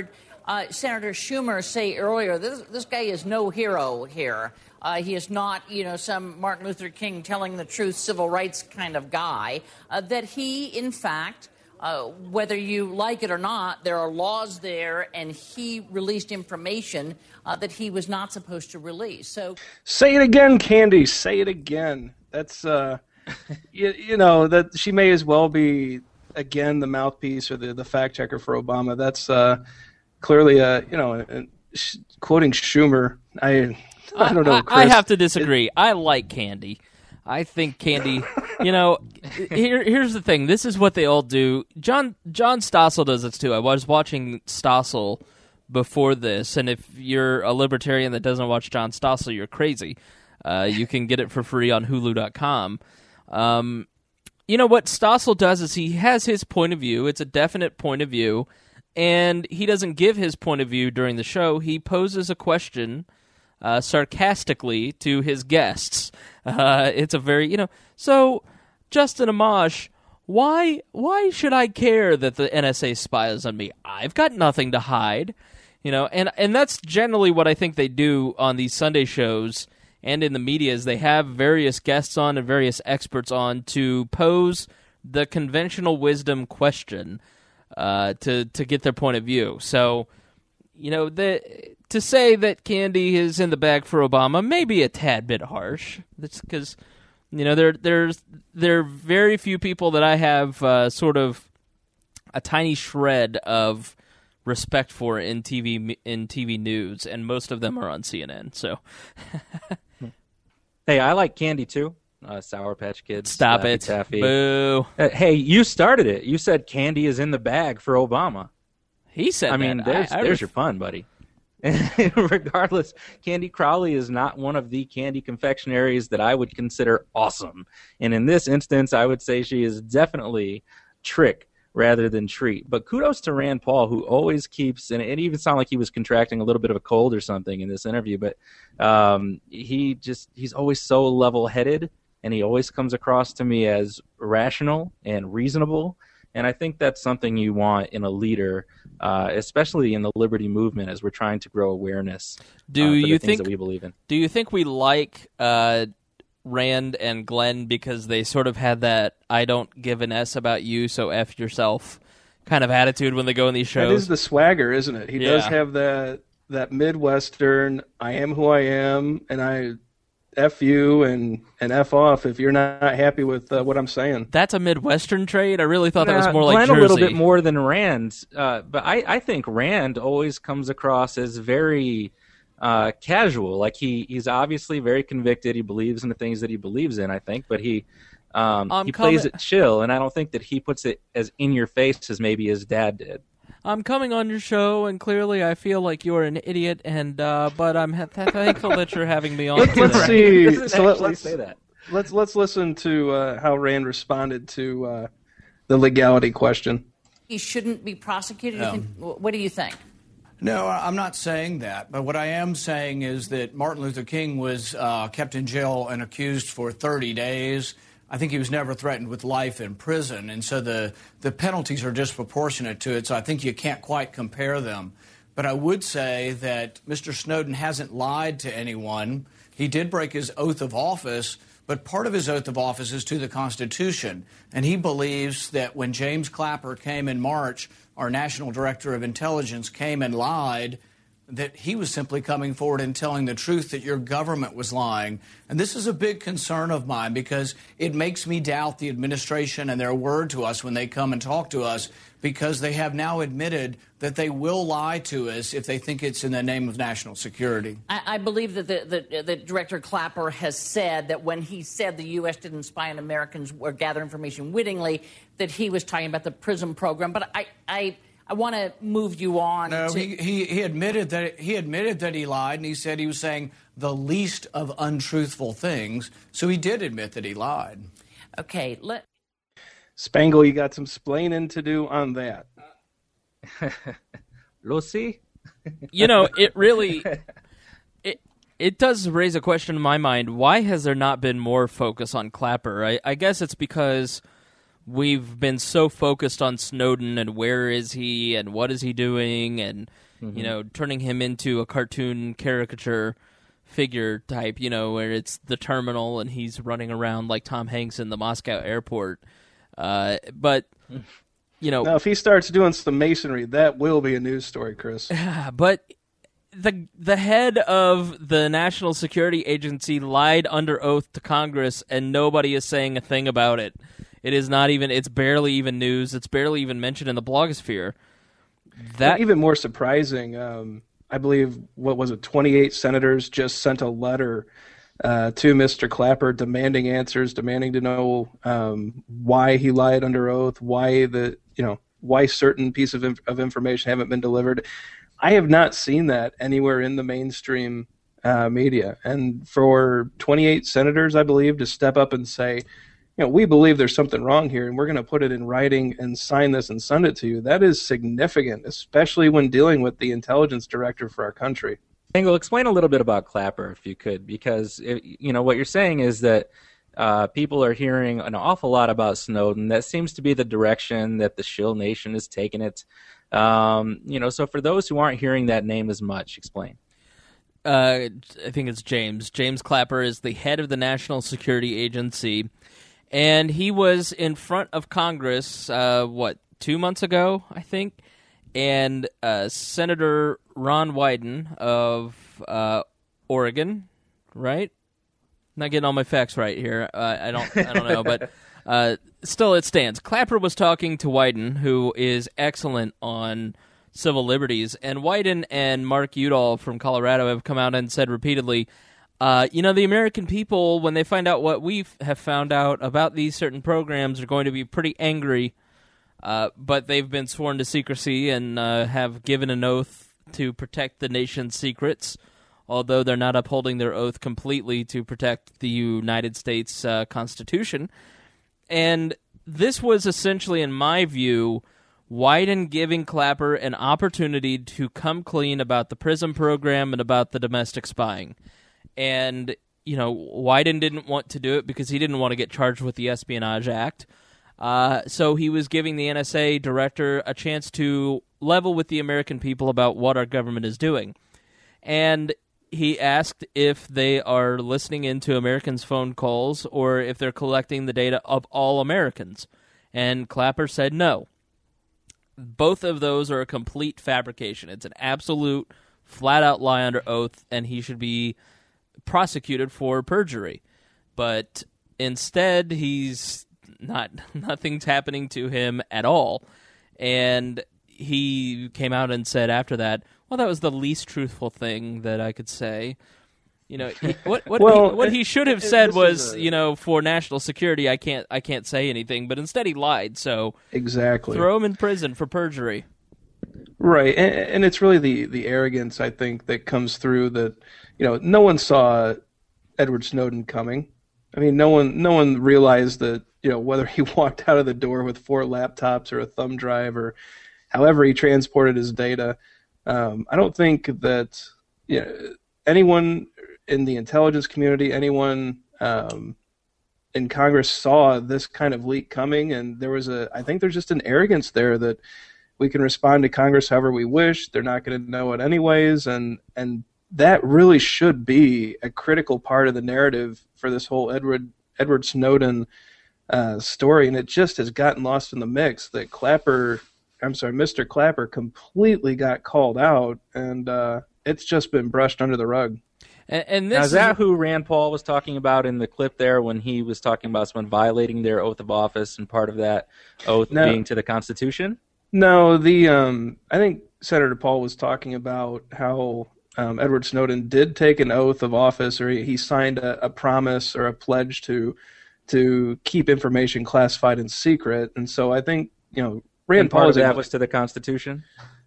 Speaker 8: uh, Senator Schumer say earlier, this, this guy is no hero here. Uh, he is not, you know, some Martin Luther King telling the truth, civil rights kind of guy, uh, that he, in fact, uh, whether you like it or not, there are laws there, and he released information uh, that he was not supposed to release. So,
Speaker 1: say it again, Candy. Say it again. That's, uh, you, you know, that she may as well be, again, the mouthpiece or the, the fact checker for Obama. That's uh, clearly, a, you know, a, a, sh- quoting Schumer. I, I don't know.
Speaker 2: I, I have to disagree. It, I like Candy. I think Candy, you know, here here's the thing. This is what they all do. John John Stossel does this too. I was watching Stossel before this, and if you're a libertarian that doesn't watch John Stossel, you're crazy. Uh, you can get it for free on Hulu dot com. Um, you know, what Stossel does is he has his point of view. It's a definite point of view, and he doesn't give his point of view during the show. He poses a question Uh, sarcastically to his guests. Uh, it's a very, you know, so Justin Amash, why why should I care that the N S A spies on me? I've got nothing to hide, you know, and, and that's generally what I think they do on these Sunday shows and in the media is they have various guests on and various experts on to pose the conventional wisdom question uh, to, to get their point of view. So, you know, the... to say that Candy is in the bag for Obama may be a tad bit harsh. That's because, you know, there there's there are very few people that I have uh, sort of a tiny shred of respect for in T V in T V news, and most of them are on C N N. So,
Speaker 3: hey, I like Candy too. Uh, Sour Patch Kids.
Speaker 2: Stop
Speaker 3: Laffy
Speaker 2: it!
Speaker 3: Taffy.
Speaker 2: Boo!
Speaker 3: Uh, hey, you started it. You said Candy is in the bag for Obama.
Speaker 2: He said.
Speaker 3: I mean,
Speaker 2: that.
Speaker 3: there's
Speaker 2: I, I
Speaker 3: there's
Speaker 2: ref-
Speaker 3: your fun, buddy. Regardless, Candy Crowley is not one of the candy confectionaries that I would consider awesome. And in this instance, I would say she is definitely trick rather than treat. But kudos to Rand Paul, who always keeps, and it even sounded like he was contracting a little bit of a cold or something in this interview, but um, he just, he's always so level-headed, and he always comes across to me as rational and reasonable. And I think that's something you want in a leader, uh, especially in the liberty movement, as we're trying to grow awareness.
Speaker 2: Do
Speaker 3: uh, for
Speaker 2: you
Speaker 3: the things
Speaker 2: think
Speaker 3: that we believe in?
Speaker 2: Do you think we like uh, Rand and Glenn because they sort of had that "I don't give an S about you, so F yourself" kind of attitude when they go in these shows?
Speaker 1: That is the swagger, isn't it? He
Speaker 2: Yeah.
Speaker 1: does have that that Midwestern. I am who I am, and I F you and, and F off if you're not happy with uh, what I'm saying.
Speaker 2: That's a Midwestern trait? I really thought that was more
Speaker 3: Glenn
Speaker 2: like Jersey.
Speaker 3: a little bit more than Rand, uh, but I, I think Rand always comes across as very uh, casual. Like he, he's obviously very convicted. He believes in the things that he believes in, I think, but he um,
Speaker 2: I'm
Speaker 3: he plays
Speaker 2: coming-
Speaker 3: it chill, and I don't think that he puts it as in your face as maybe his dad did.
Speaker 2: I'm coming on your show, and clearly I feel like you're an idiot, and uh, but I'm ha- thankful that you're having me on.
Speaker 1: Let's, let's
Speaker 2: today.
Speaker 1: see.
Speaker 3: He doesn't
Speaker 1: So let,
Speaker 3: actually
Speaker 1: let's
Speaker 3: say that.
Speaker 1: let's let's listen to uh, how Rand responded to uh, the legality question.
Speaker 8: he shouldn't be prosecuted? You think, what do you think?
Speaker 9: No, I'm not saying that. But what I am saying is that Martin Luther King was uh, kept in jail and accused for thirty days. I think he was never threatened with life in prison. And so the, the penalties are disproportionate to it. So I think you can't quite compare them. But I would say that Mister Snowden hasn't lied to anyone. He did break his oath of office, but part of his oath of office is to the Constitution. And he believes that when James Clapper came in March, our National Director of Intelligence came and lied, that he was simply coming forward and telling the truth, that your government was lying. And this is a big concern of mine because it makes me doubt the administration and their word to us when they come and talk to us, because they have now admitted that they will lie to us if they think it's in the name of national security.
Speaker 8: I, I believe that the, the, the Director Clapper has said that when he said the U S didn't spy on Americans or gather information wittingly, that he was talking about the PRISM program. But I... I I want to move you on.
Speaker 9: No,
Speaker 8: to...
Speaker 9: he, he he admitted that he admitted that he lied, and he said he was saying the least of untruthful things. So he did admit that he lied.
Speaker 8: Okay, let
Speaker 1: Spangle, you got some splaining to do on that.
Speaker 3: Lucy?
Speaker 2: You know, it really it it does raise a question in my mind. Why has there not been more focus on Clapper? I, I guess it's because we've been so focused on Snowden and where is he and what is he doing, and mm-hmm. you know, turning him into a cartoon caricature figure type, you know, where it's the terminal and he's running around like Tom Hanks in the Moscow airport. Uh, but, you know...
Speaker 1: Now, if he starts doing some masonry, that will be a news story, Chris.
Speaker 2: But the the head of the National Security Agency lied under oath to Congress, and nobody is saying a thing about it. It is not even... It's barely even news. It's barely even mentioned in the blogosphere. That
Speaker 1: but even more surprising... Um, I believe, what was it, twenty-eight senators just sent a letter uh, to Mister Clapper demanding answers, demanding to know um, why he lied under oath, why the you know why certain pieces of, inf- of information haven't been delivered. I have not seen that anywhere in the mainstream uh, media. And for twenty-eight senators, I believe, to step up and say, you know, we believe there's something wrong here, and we're going to put it in writing and sign this and send it to you. That is significant, especially when dealing with the intelligence director for our country.
Speaker 3: Engel, explain a little bit about Clapper, if you could, because it, you know what you're saying is that uh, people are hearing an awful lot about Snowden. That seems to be the direction that the shill nation is taking it. Um, you know, so for those who aren't hearing that name as much, explain.
Speaker 2: Uh, I think it's James. James Clapper is the head of the National Security Agency. And he was in front of Congress, uh, what, two months ago, I think? And uh, Senator Ron Wyden of uh, Oregon, right? Not getting all my facts right here. Uh, I don't I don't know, but uh, still it stands. Clapper was talking to Wyden, who is excellent on civil liberties. And Wyden and Mark Udall from Colorado have come out and said repeatedly, Uh, you know, the American people, when they find out what we have found out about these certain programs, are going to be pretty angry, uh, but they've been sworn to secrecy and uh, have given an oath to protect the nation's secrets, although they're not upholding their oath completely to protect the United States uh, Constitution. And this was essentially, in my view, Wyden giving Clapper an opportunity to come clean about the PRISM program and about the domestic spying. And, you know, Wyden didn't want to do it because he didn't want to get charged with the Espionage Act. Uh, so he was giving the N S A director a chance to level with the American people about what our government is doing. And he asked if they are listening into Americans' phone calls or if they're collecting the data of all Americans. And Clapper said no. Both of those are a complete fabrication. It's an absolute, flat-out lie under oath, and he should be prosecuted for perjury. But instead, he's not nothing's happening to him at all. And he came out and said after that, well, that was the least truthful thing that I could say. You know, he, what what
Speaker 1: well,
Speaker 2: he, what he should have said was,
Speaker 1: a...
Speaker 2: you know, for national security, I can't I can't say anything. But instead, he lied. So
Speaker 1: exactly,
Speaker 2: throw him in prison for perjury.
Speaker 1: Right, and, and it's really the, the arrogance, I think, that comes through that, you know, no one saw Edward Snowden coming. I mean, no one no one realized that, you know, whether he walked out of the door with four laptops or a thumb drive or however he transported his data. Um, I don't think that, you know, anyone in the intelligence community, anyone um, in Congress saw this kind of leak coming, and there was a, I think there's just an arrogance there that we can respond to Congress however we wish. They're not going to know it anyways, and and that really should be a critical part of the narrative for this whole Edward Edward Snowden uh, story, and it just has gotten lost in the mix that Clapper, I'm sorry, Mister Clapper completely got called out, and uh, it's just been brushed under the rug.
Speaker 2: And, and this
Speaker 3: now, is
Speaker 2: is
Speaker 3: that who Rand Paul was talking about in the clip there when he was talking about someone violating their oath of office and part of that oath
Speaker 1: no,
Speaker 3: being to the Constitution?
Speaker 1: No, the um, I think Senator Paul was talking about how um, Edward Snowden did take an oath of office, or he, he signed a, a promise or a pledge to to keep information classified and secret. And so I think, you know, Rand
Speaker 3: and
Speaker 1: Paul
Speaker 3: part of that
Speaker 1: was
Speaker 3: to the Constitution.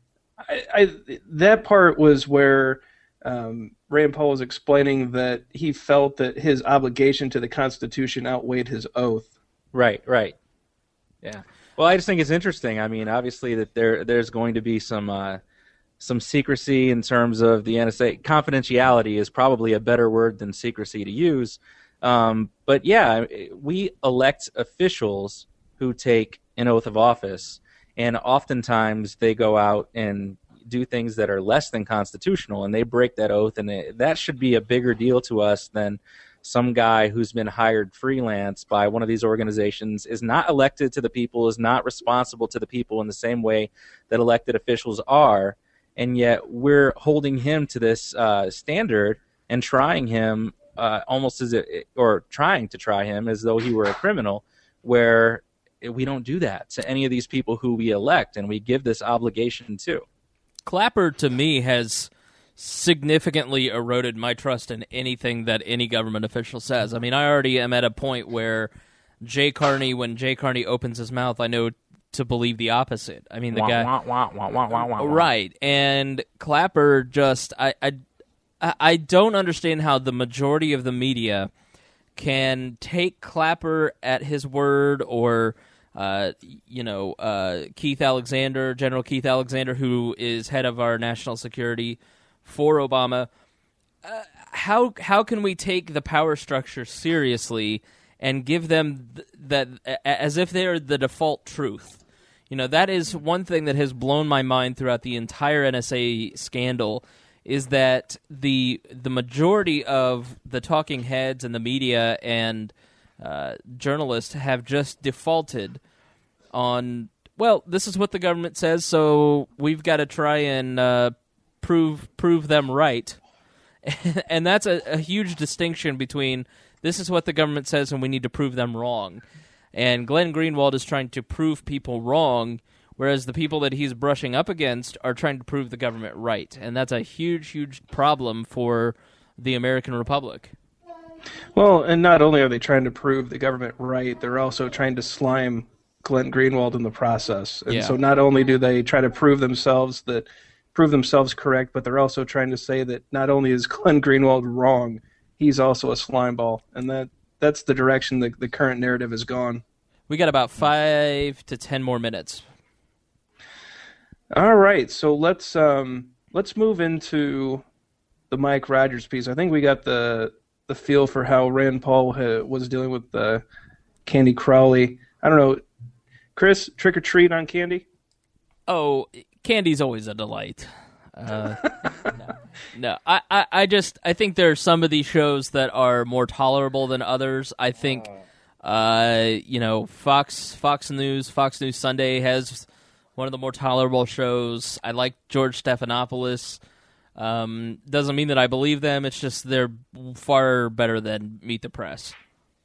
Speaker 1: I, I that part was where um, Rand Paul was explaining that he felt that his obligation to the Constitution outweighed his oath.
Speaker 3: Right, right, yeah. Well, I just think it's interesting. I mean, obviously that there there's going to be some uh, some secrecy in terms of the N S A. Confidentiality is probably a better word than secrecy to use. Um, but yeah, we elect officials who take an oath of office, and oftentimes they go out and do things that are less than constitutional, and they break that oath, and it, that should be a bigger deal to us than some guy who's been hired freelance by one of these organizations, is not elected to the people, is not responsible to the people in the same way that elected officials are, and yet we're holding him to this uh, standard and trying him uh, almost as it, or trying to try him as though he were a criminal, where we don't do that to any of these people who we elect, and we give this obligation to.
Speaker 2: Clapper, to me, has significantly eroded my trust in anything that any government official says. I mean, I already am at a point where Jay Carney, when Jay Carney opens his mouth, I know to believe the opposite. I mean, the
Speaker 3: wah,
Speaker 2: guy...
Speaker 3: Wah, wah, wah, wah, wah, wah,
Speaker 2: right, and Clapper just... I, I, I don't understand how the majority of the media can take Clapper at his word, or... Uh, you know, uh, Keith Alexander, General Keith Alexander, who is head of our national security for Obama. Uh, how how can we take the power structure seriously and give them th- that as if they're the default truth? You know, that is one thing that has blown my mind throughout the entire N S A scandal, is that the the majority of the talking heads and the media and Uh, journalists have just defaulted on, well, this is what the government says, so we've got to try and uh, prove prove them right. And that's a, a huge distinction between this is what the government says and we need to prove them wrong. And Glenn Greenwald is trying to prove people wrong, whereas the people that he's brushing up against are trying to prove the government right. And that's a huge, huge problem for the American Republic.
Speaker 1: Well, and not only are they trying to prove the government right, they're also trying to slime Glenn Greenwald in the process. And
Speaker 2: yeah.
Speaker 1: so not only do they try to prove themselves that prove themselves correct, but they're also trying to say that not only is Glenn Greenwald wrong, he's also a slimeball. And that that's the direction the, the current narrative has gone.
Speaker 2: We got about five to ten more minutes.
Speaker 1: All right, so let's um, let's move into the Mike Rogers piece. I think we got the the feel for how Rand Paul ha- was dealing with uh, Candy Crowley. I don't know, Chris, trick or treat on Candy?
Speaker 2: Oh, Candy's always a delight. Uh, no, no. I, I, I just I think there are some of these shows that are more tolerable than others. I think, uh, you know, Fox Fox News, Fox News Sunday has one of the more tolerable shows. I like George Stephanopoulos. Um, doesn't mean that I believe them. It's just they're far better than Meet the Press.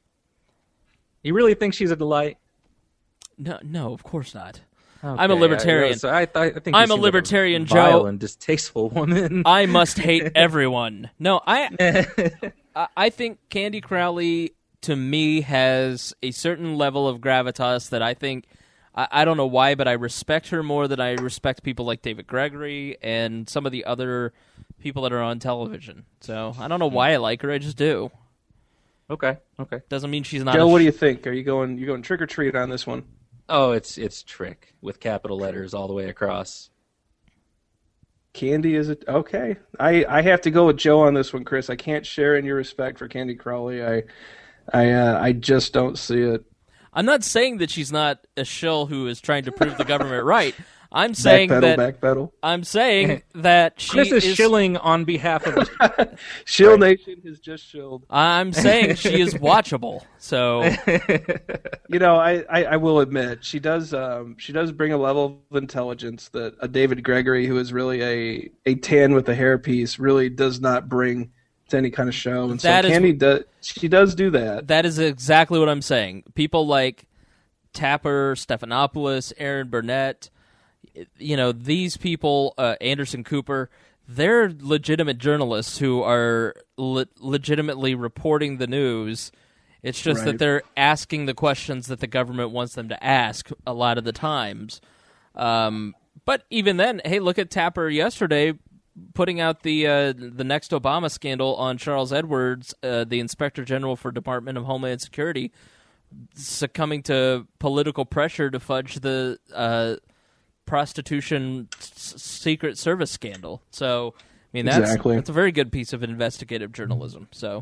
Speaker 3: You really think she's a delight?
Speaker 2: No, no, of course not.
Speaker 3: Okay,
Speaker 2: I'm a libertarian.
Speaker 3: I, so I, I think
Speaker 2: I'm a libertarian,
Speaker 3: like a vile
Speaker 2: Joe.
Speaker 3: and distasteful woman.
Speaker 2: I must hate everyone. No, I, I, I think Candy Crowley to me has a certain level of gravitas that I think. I don't know why, but I respect her more than I respect people like David Gregory and some of the other people that are on television. So I don't know why I like her. I just do.
Speaker 3: Okay. Okay.
Speaker 2: Doesn't mean she's not.
Speaker 1: Joe,
Speaker 2: a sh-
Speaker 1: what do you think? Are you going? You going trick or treat on this one?
Speaker 3: Oh, it's it's trick with capital letters all the way across.
Speaker 1: Candy is it? Okay. I, I have to go with Joe on this one, Chris. I can't share in your respect for Candy Crowley. I I uh, I just don't see it.
Speaker 2: I'm not saying that she's not a shill who is trying to prove the government right. I'm saying
Speaker 1: backpedal,
Speaker 2: that
Speaker 1: backpedal.
Speaker 2: I'm saying that she
Speaker 3: Chris is,
Speaker 2: is
Speaker 3: shilling on behalf of
Speaker 1: Shill
Speaker 3: right.
Speaker 1: Nation has just shilled.
Speaker 2: I'm saying she is watchable. So
Speaker 1: you know, I, I, I will admit she does um, she does bring a level of intelligence that a David Gregory, who is really a a tan with a hairpiece, really does not bring to any kind of show. And
Speaker 2: that
Speaker 1: so
Speaker 2: is,
Speaker 1: Candy does she does do that.
Speaker 2: That is exactly what I'm saying. People like Tapper, Stephanopoulos, Aaron Burnett, you know, these people, uh, Anderson Cooper, they're legitimate journalists who are le- legitimately reporting the news. It's just
Speaker 1: right.
Speaker 2: that they're asking the questions that the government wants them to ask a lot of the times. Um, but even then, hey, look at Tapper yesterday putting out the uh, the next Obama scandal on Charles Edwards, uh, the Inspector General for Department of Homeland Security, succumbing to political pressure to fudge the uh, prostitution s- Secret Service scandal. So, I mean, that's,
Speaker 1: exactly.
Speaker 2: that's a very good piece of investigative journalism. So,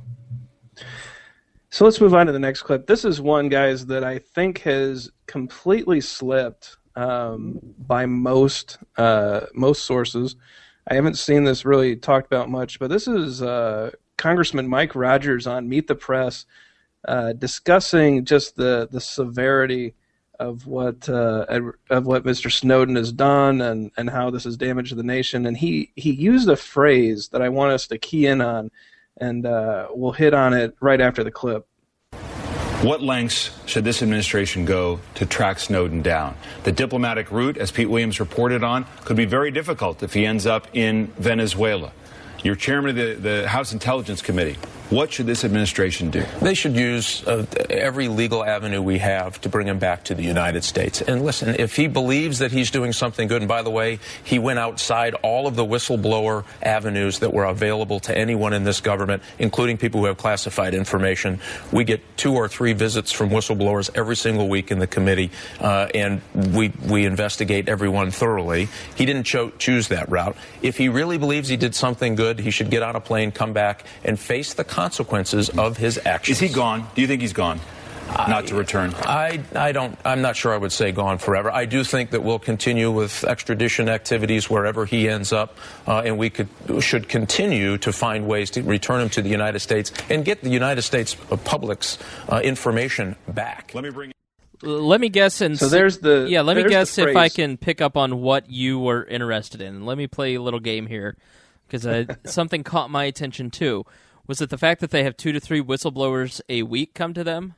Speaker 1: so let's move on to the next clip. This is one, guys, that I think has completely slipped um, by most uh, most sources. I haven't seen this really talked about much, but this is uh, Congressman Mike Rogers on Meet the Press uh, discussing just the the severity of what uh, of what Mister Snowden has done and, and how this has damaged the nation. And he, he used a phrase that I want us to key in on, and uh, we'll hit on it right after the clip.
Speaker 4: What lengths should this administration go to track Snowden down? The diplomatic route, as Pete Williams reported on, could be very difficult if he ends up in Venezuela. You're chairman of the, the House Intelligence Committee. What should this administration do?
Speaker 10: They should use uh, every legal avenue we have to bring him back to the United States. And listen, if he believes that he's doing something good, and by the way, he went outside all of the whistleblower avenues that were available to anyone in this government, including people who have classified information. We get two or three visits from whistleblowers every single week in the committee, uh, and we, we investigate everyone thoroughly. He didn't cho- choose that route. If he really believes he did something good, he should get on a plane, come back, and face the consequences of his actions.
Speaker 4: Is he gone? Do you think he's gone? Not I, to return?
Speaker 10: I, I don't, I'm not sure I would say gone forever. I do think that we'll continue with extradition activities wherever he ends up, uh, and we could, should continue to find ways to return him to the United States and get the United States public's uh, information back.
Speaker 4: Let me bring
Speaker 2: Let me guess and
Speaker 1: so there's the
Speaker 2: yeah. Let me guess if I
Speaker 1: phrase.
Speaker 2: can pick up on what you were interested in. Let me play a little game here because uh, something caught my attention too. Was it the fact that they have two to three whistleblowers a week come to them?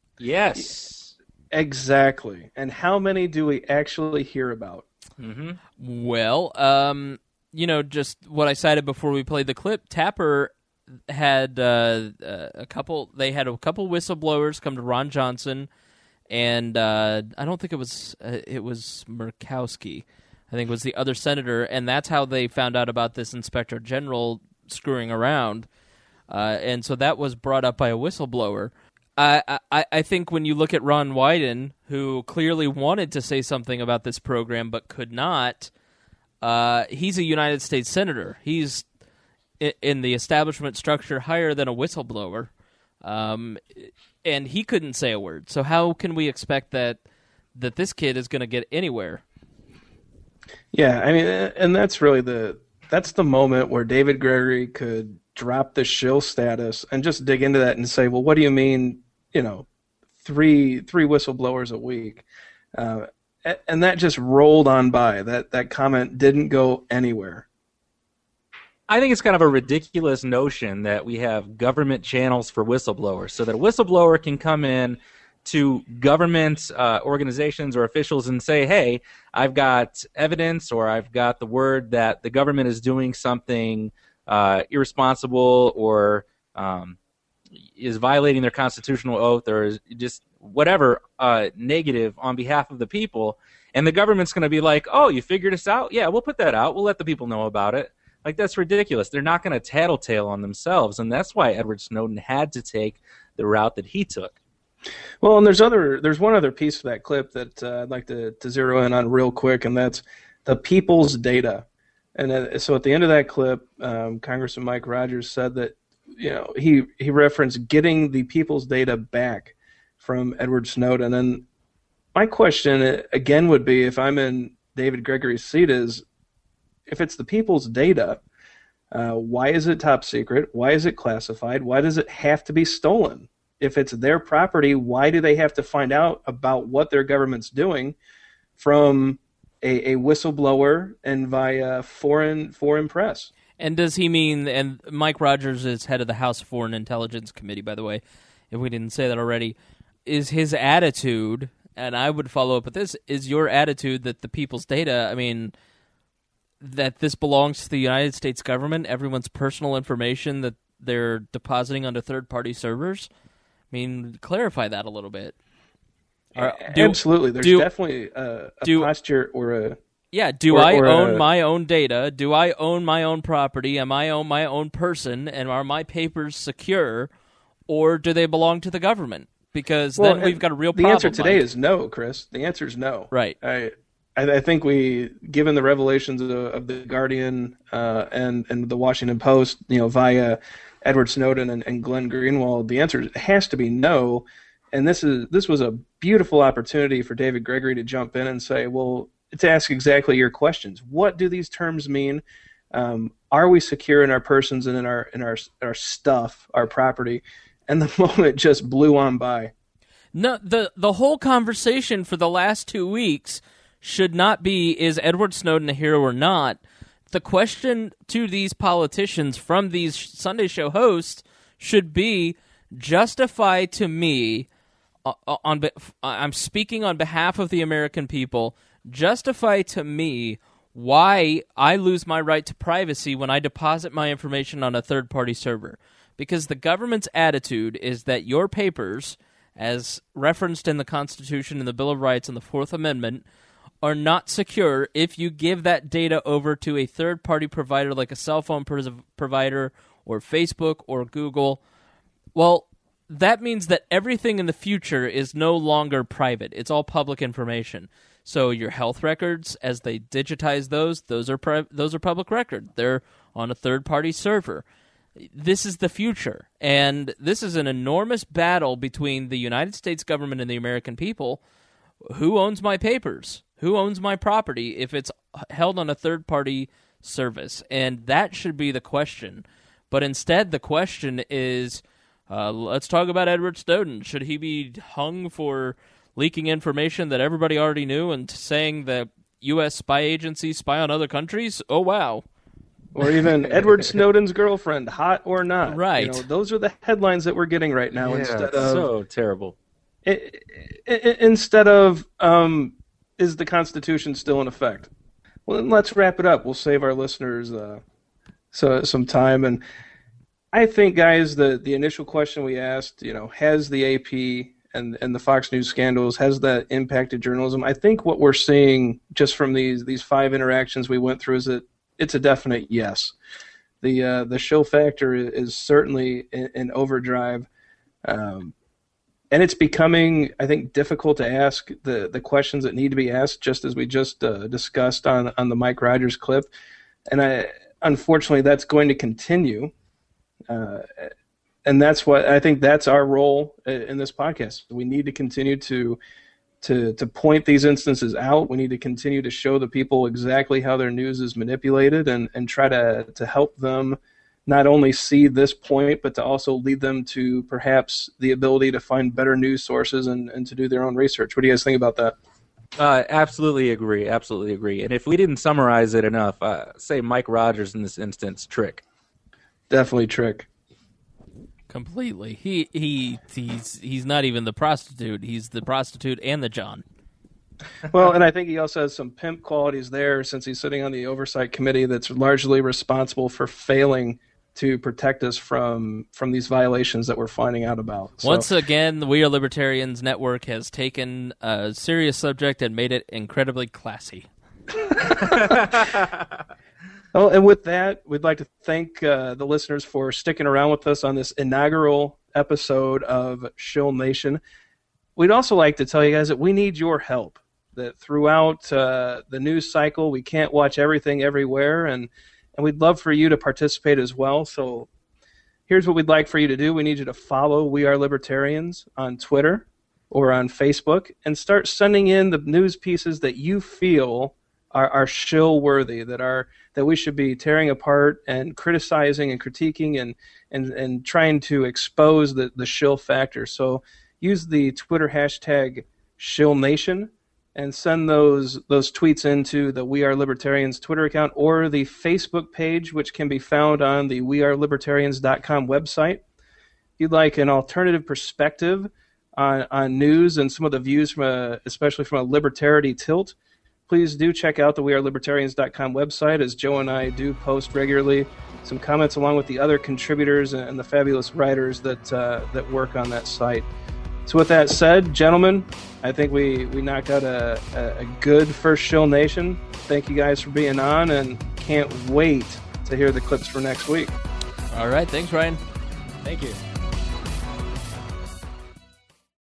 Speaker 3: Yes.
Speaker 1: Exactly. And how many do we actually hear about?
Speaker 3: Mm-hmm.
Speaker 2: Well, um, you know, just what I cited before we played the clip, Tapper had uh, a couple, they had a couple whistleblowers come to Ron Johnson, and uh, I don't think it was, uh, it was Murkowski. I think it was the other senator, and that's how they found out about this inspector general screwing around. Uh, and so that was brought up by a whistleblower. I, I, I think when you look at Ron Wyden, who clearly wanted to say something about this program but could not, uh, he's a United States senator. He's in the establishment structure higher than a whistleblower, um, and he couldn't say a word. So how can we expect that that this kid is going to get anywhere?
Speaker 1: Yeah, I mean, and that's really the that's the moment where David Gregory could drop the shill status and just dig into that and say, well, what do you mean, you know, three three whistleblowers a week? Uh, and that just rolled on by. That that comment didn't go anywhere.
Speaker 3: I think it's kind of a ridiculous notion that we have government channels for whistleblowers, so that a whistleblower can come in to government uh, organizations or officials and say, hey, I've got evidence or I've got the word that the government is doing something uh, irresponsible or um, is violating their constitutional oath or is just whatever uh, negative on behalf of the people. And the government's going to be like, oh, you figured us out? Yeah, we'll put that out. We'll let the people know about it. Like, that's ridiculous. They're not going to tattletale on themselves. And that's why Edward Snowden had to take the route that he took.
Speaker 1: Well, and there's other there's one other piece of that clip that uh, I'd like to, to zero in on real quick, and that's the people's data. And uh, so at the end of that clip, um, Congressman Mike Rogers said that, you know, he, he referenced getting the people's data back from Edward Snowden. And my question, again, would be, if I'm in David Gregory's seat, is if it's the people's data, uh, why is it top secret? Why is it classified? Why does it have to be stolen? If it's their property, why do they have to find out about what their government's doing from a, a whistleblower and via foreign foreign press?
Speaker 2: And does he mean, and Mike Rogers is head of the House Foreign Intelligence Committee, by the way, if we didn't say that already, is his attitude, and I would follow up with this, is your attitude that the people's data, I mean, that this belongs to the United States government, everyone's personal information that they're depositing onto third-party servers? I mean, clarify that a little bit.
Speaker 1: Uh, do, Absolutely. There's
Speaker 2: do,
Speaker 1: definitely a, a
Speaker 2: do,
Speaker 1: posture or a...
Speaker 2: Yeah, do
Speaker 1: or,
Speaker 2: I
Speaker 1: or
Speaker 2: own
Speaker 1: a,
Speaker 2: my own data? Do I own my own property? Am I own my own person? And are my papers secure? Or do they belong to the government? Because
Speaker 1: well,
Speaker 2: then we've got a real
Speaker 1: the
Speaker 2: problem.
Speaker 1: The answer today
Speaker 2: Mike.
Speaker 1: is no, Chris. The answer is no.
Speaker 2: Right.
Speaker 1: I, I, I think we, given the revelations of, of the Guardian uh, and, and the Washington Post, you know, via Edward Snowden and, and Glenn Greenwald, the answer has to be no. And this is this was a beautiful opportunity for David Gregory to jump in and say, well, to ask exactly your questions. What do these terms mean? Um, are we secure in our persons and in our in our our stuff, our property? And the moment just blew on by.
Speaker 2: No, the the whole conversation for the last two weeks should not be, is Edward Snowden a hero or not? The question to these politicians from these Sunday show hosts should be, justify to me, uh, on I'm speaking on behalf of the American people, justify to me why I lose my right to privacy when I deposit my information on a third-party server. Because the government's attitude is that your papers, as referenced in the Constitution and the Bill of Rights and the Fourth Amendment, are not secure if you give that data over to a third-party provider like a cell phone pers- provider or Facebook or Google. Well, that means that everything in the future is no longer private. It's all public information. So your health records, as they digitize those, those are pri- those are public record. They're on a third-party server. This is the future, and this is an enormous battle between the United States government and the American people. Who owns my papers? Who owns my property if it's held on a third-party service? And that should be the question. But instead, the question is, uh, let's talk about Edward Snowden. Should he be hung for leaking information that everybody already knew and saying that U S spy agencies spy on other countries? Oh, wow.
Speaker 1: Or even Edward Snowden's girlfriend, hot or not.
Speaker 2: Right.
Speaker 1: You know, those are the headlines that we're getting right now.
Speaker 3: Yeah,
Speaker 1: instead
Speaker 3: it's
Speaker 1: of
Speaker 3: so terrible.
Speaker 1: It, it, instead of, um, is the Constitution still in effect? Well, then let's wrap it up. We'll save our listeners uh, so some time. And I think, guys, the the initial question we asked, you know, has the A P and and the Fox News scandals, has that impacted journalism? I think what we're seeing just from these these five interactions we went through is that it's a definite yes. The uh, the show factor is certainly in, in overdrive, um, and it's becoming, I think, difficult to ask the, the questions that need to be asked, just as we just uh, discussed on on the Mike Rogers clip. And I, unfortunately, that's going to continue, uh, and that's what I think. That's our role in this podcast. We need to continue to. To, to point these instances out. We need to continue to show the people exactly how their news is manipulated and, and try to, to help them not only see this point, but to also lead them to perhaps the ability to find better news sources and, and to do their own research. What do you guys think about that?
Speaker 3: Uh, absolutely agree. Absolutely agree. And if we didn't summarize it enough, uh, say Mike Rogers in this instance, trick.
Speaker 1: Definitely trick.
Speaker 2: Completely. He he he's he's not even the prostitute. He's the prostitute and the John.
Speaker 1: Well, and I think he also has some pimp qualities there, since he's sitting on the oversight committee that's largely responsible for failing to protect us from from these violations that we're finding out about. So,
Speaker 2: once again, the We Are Libertarians Network has taken a serious subject and made it incredibly classy.
Speaker 1: Well, and with that, we'd like to thank uh, the listeners for sticking around with us on this inaugural episode of Shill Nation. We'd also like to tell you guys that we need your help. That throughout uh, the news cycle, we can't watch everything everywhere, and, and we'd love for you to participate as well. So here's what we'd like for you to do. We need you to follow We Are Libertarians on Twitter or on Facebook and start sending in the news pieces that you feel are, are shill-worthy, that are that we should be tearing apart and criticizing and critiquing and and, and trying to expose the, the shill factor. So use the Twitter hashtag ShillNation and send those those tweets into the We Are Libertarians Twitter account or the Facebook page, which can be found on the we are libertarians dot com website. If you'd like an alternative perspective on, on news and some of the views, from a, especially from a libertarity tilt, please do check out the we are libertarians dot com website, as Joe and I do post regularly some comments along with the other contributors and the fabulous writers that uh, that work on that site. So with that said, gentlemen, I think we, we knocked out a, a, a good first Shill Nation. Thank you guys for being on, and can't wait to hear the clips for next week.
Speaker 2: All right. Thanks, Ryan.
Speaker 3: Thank you.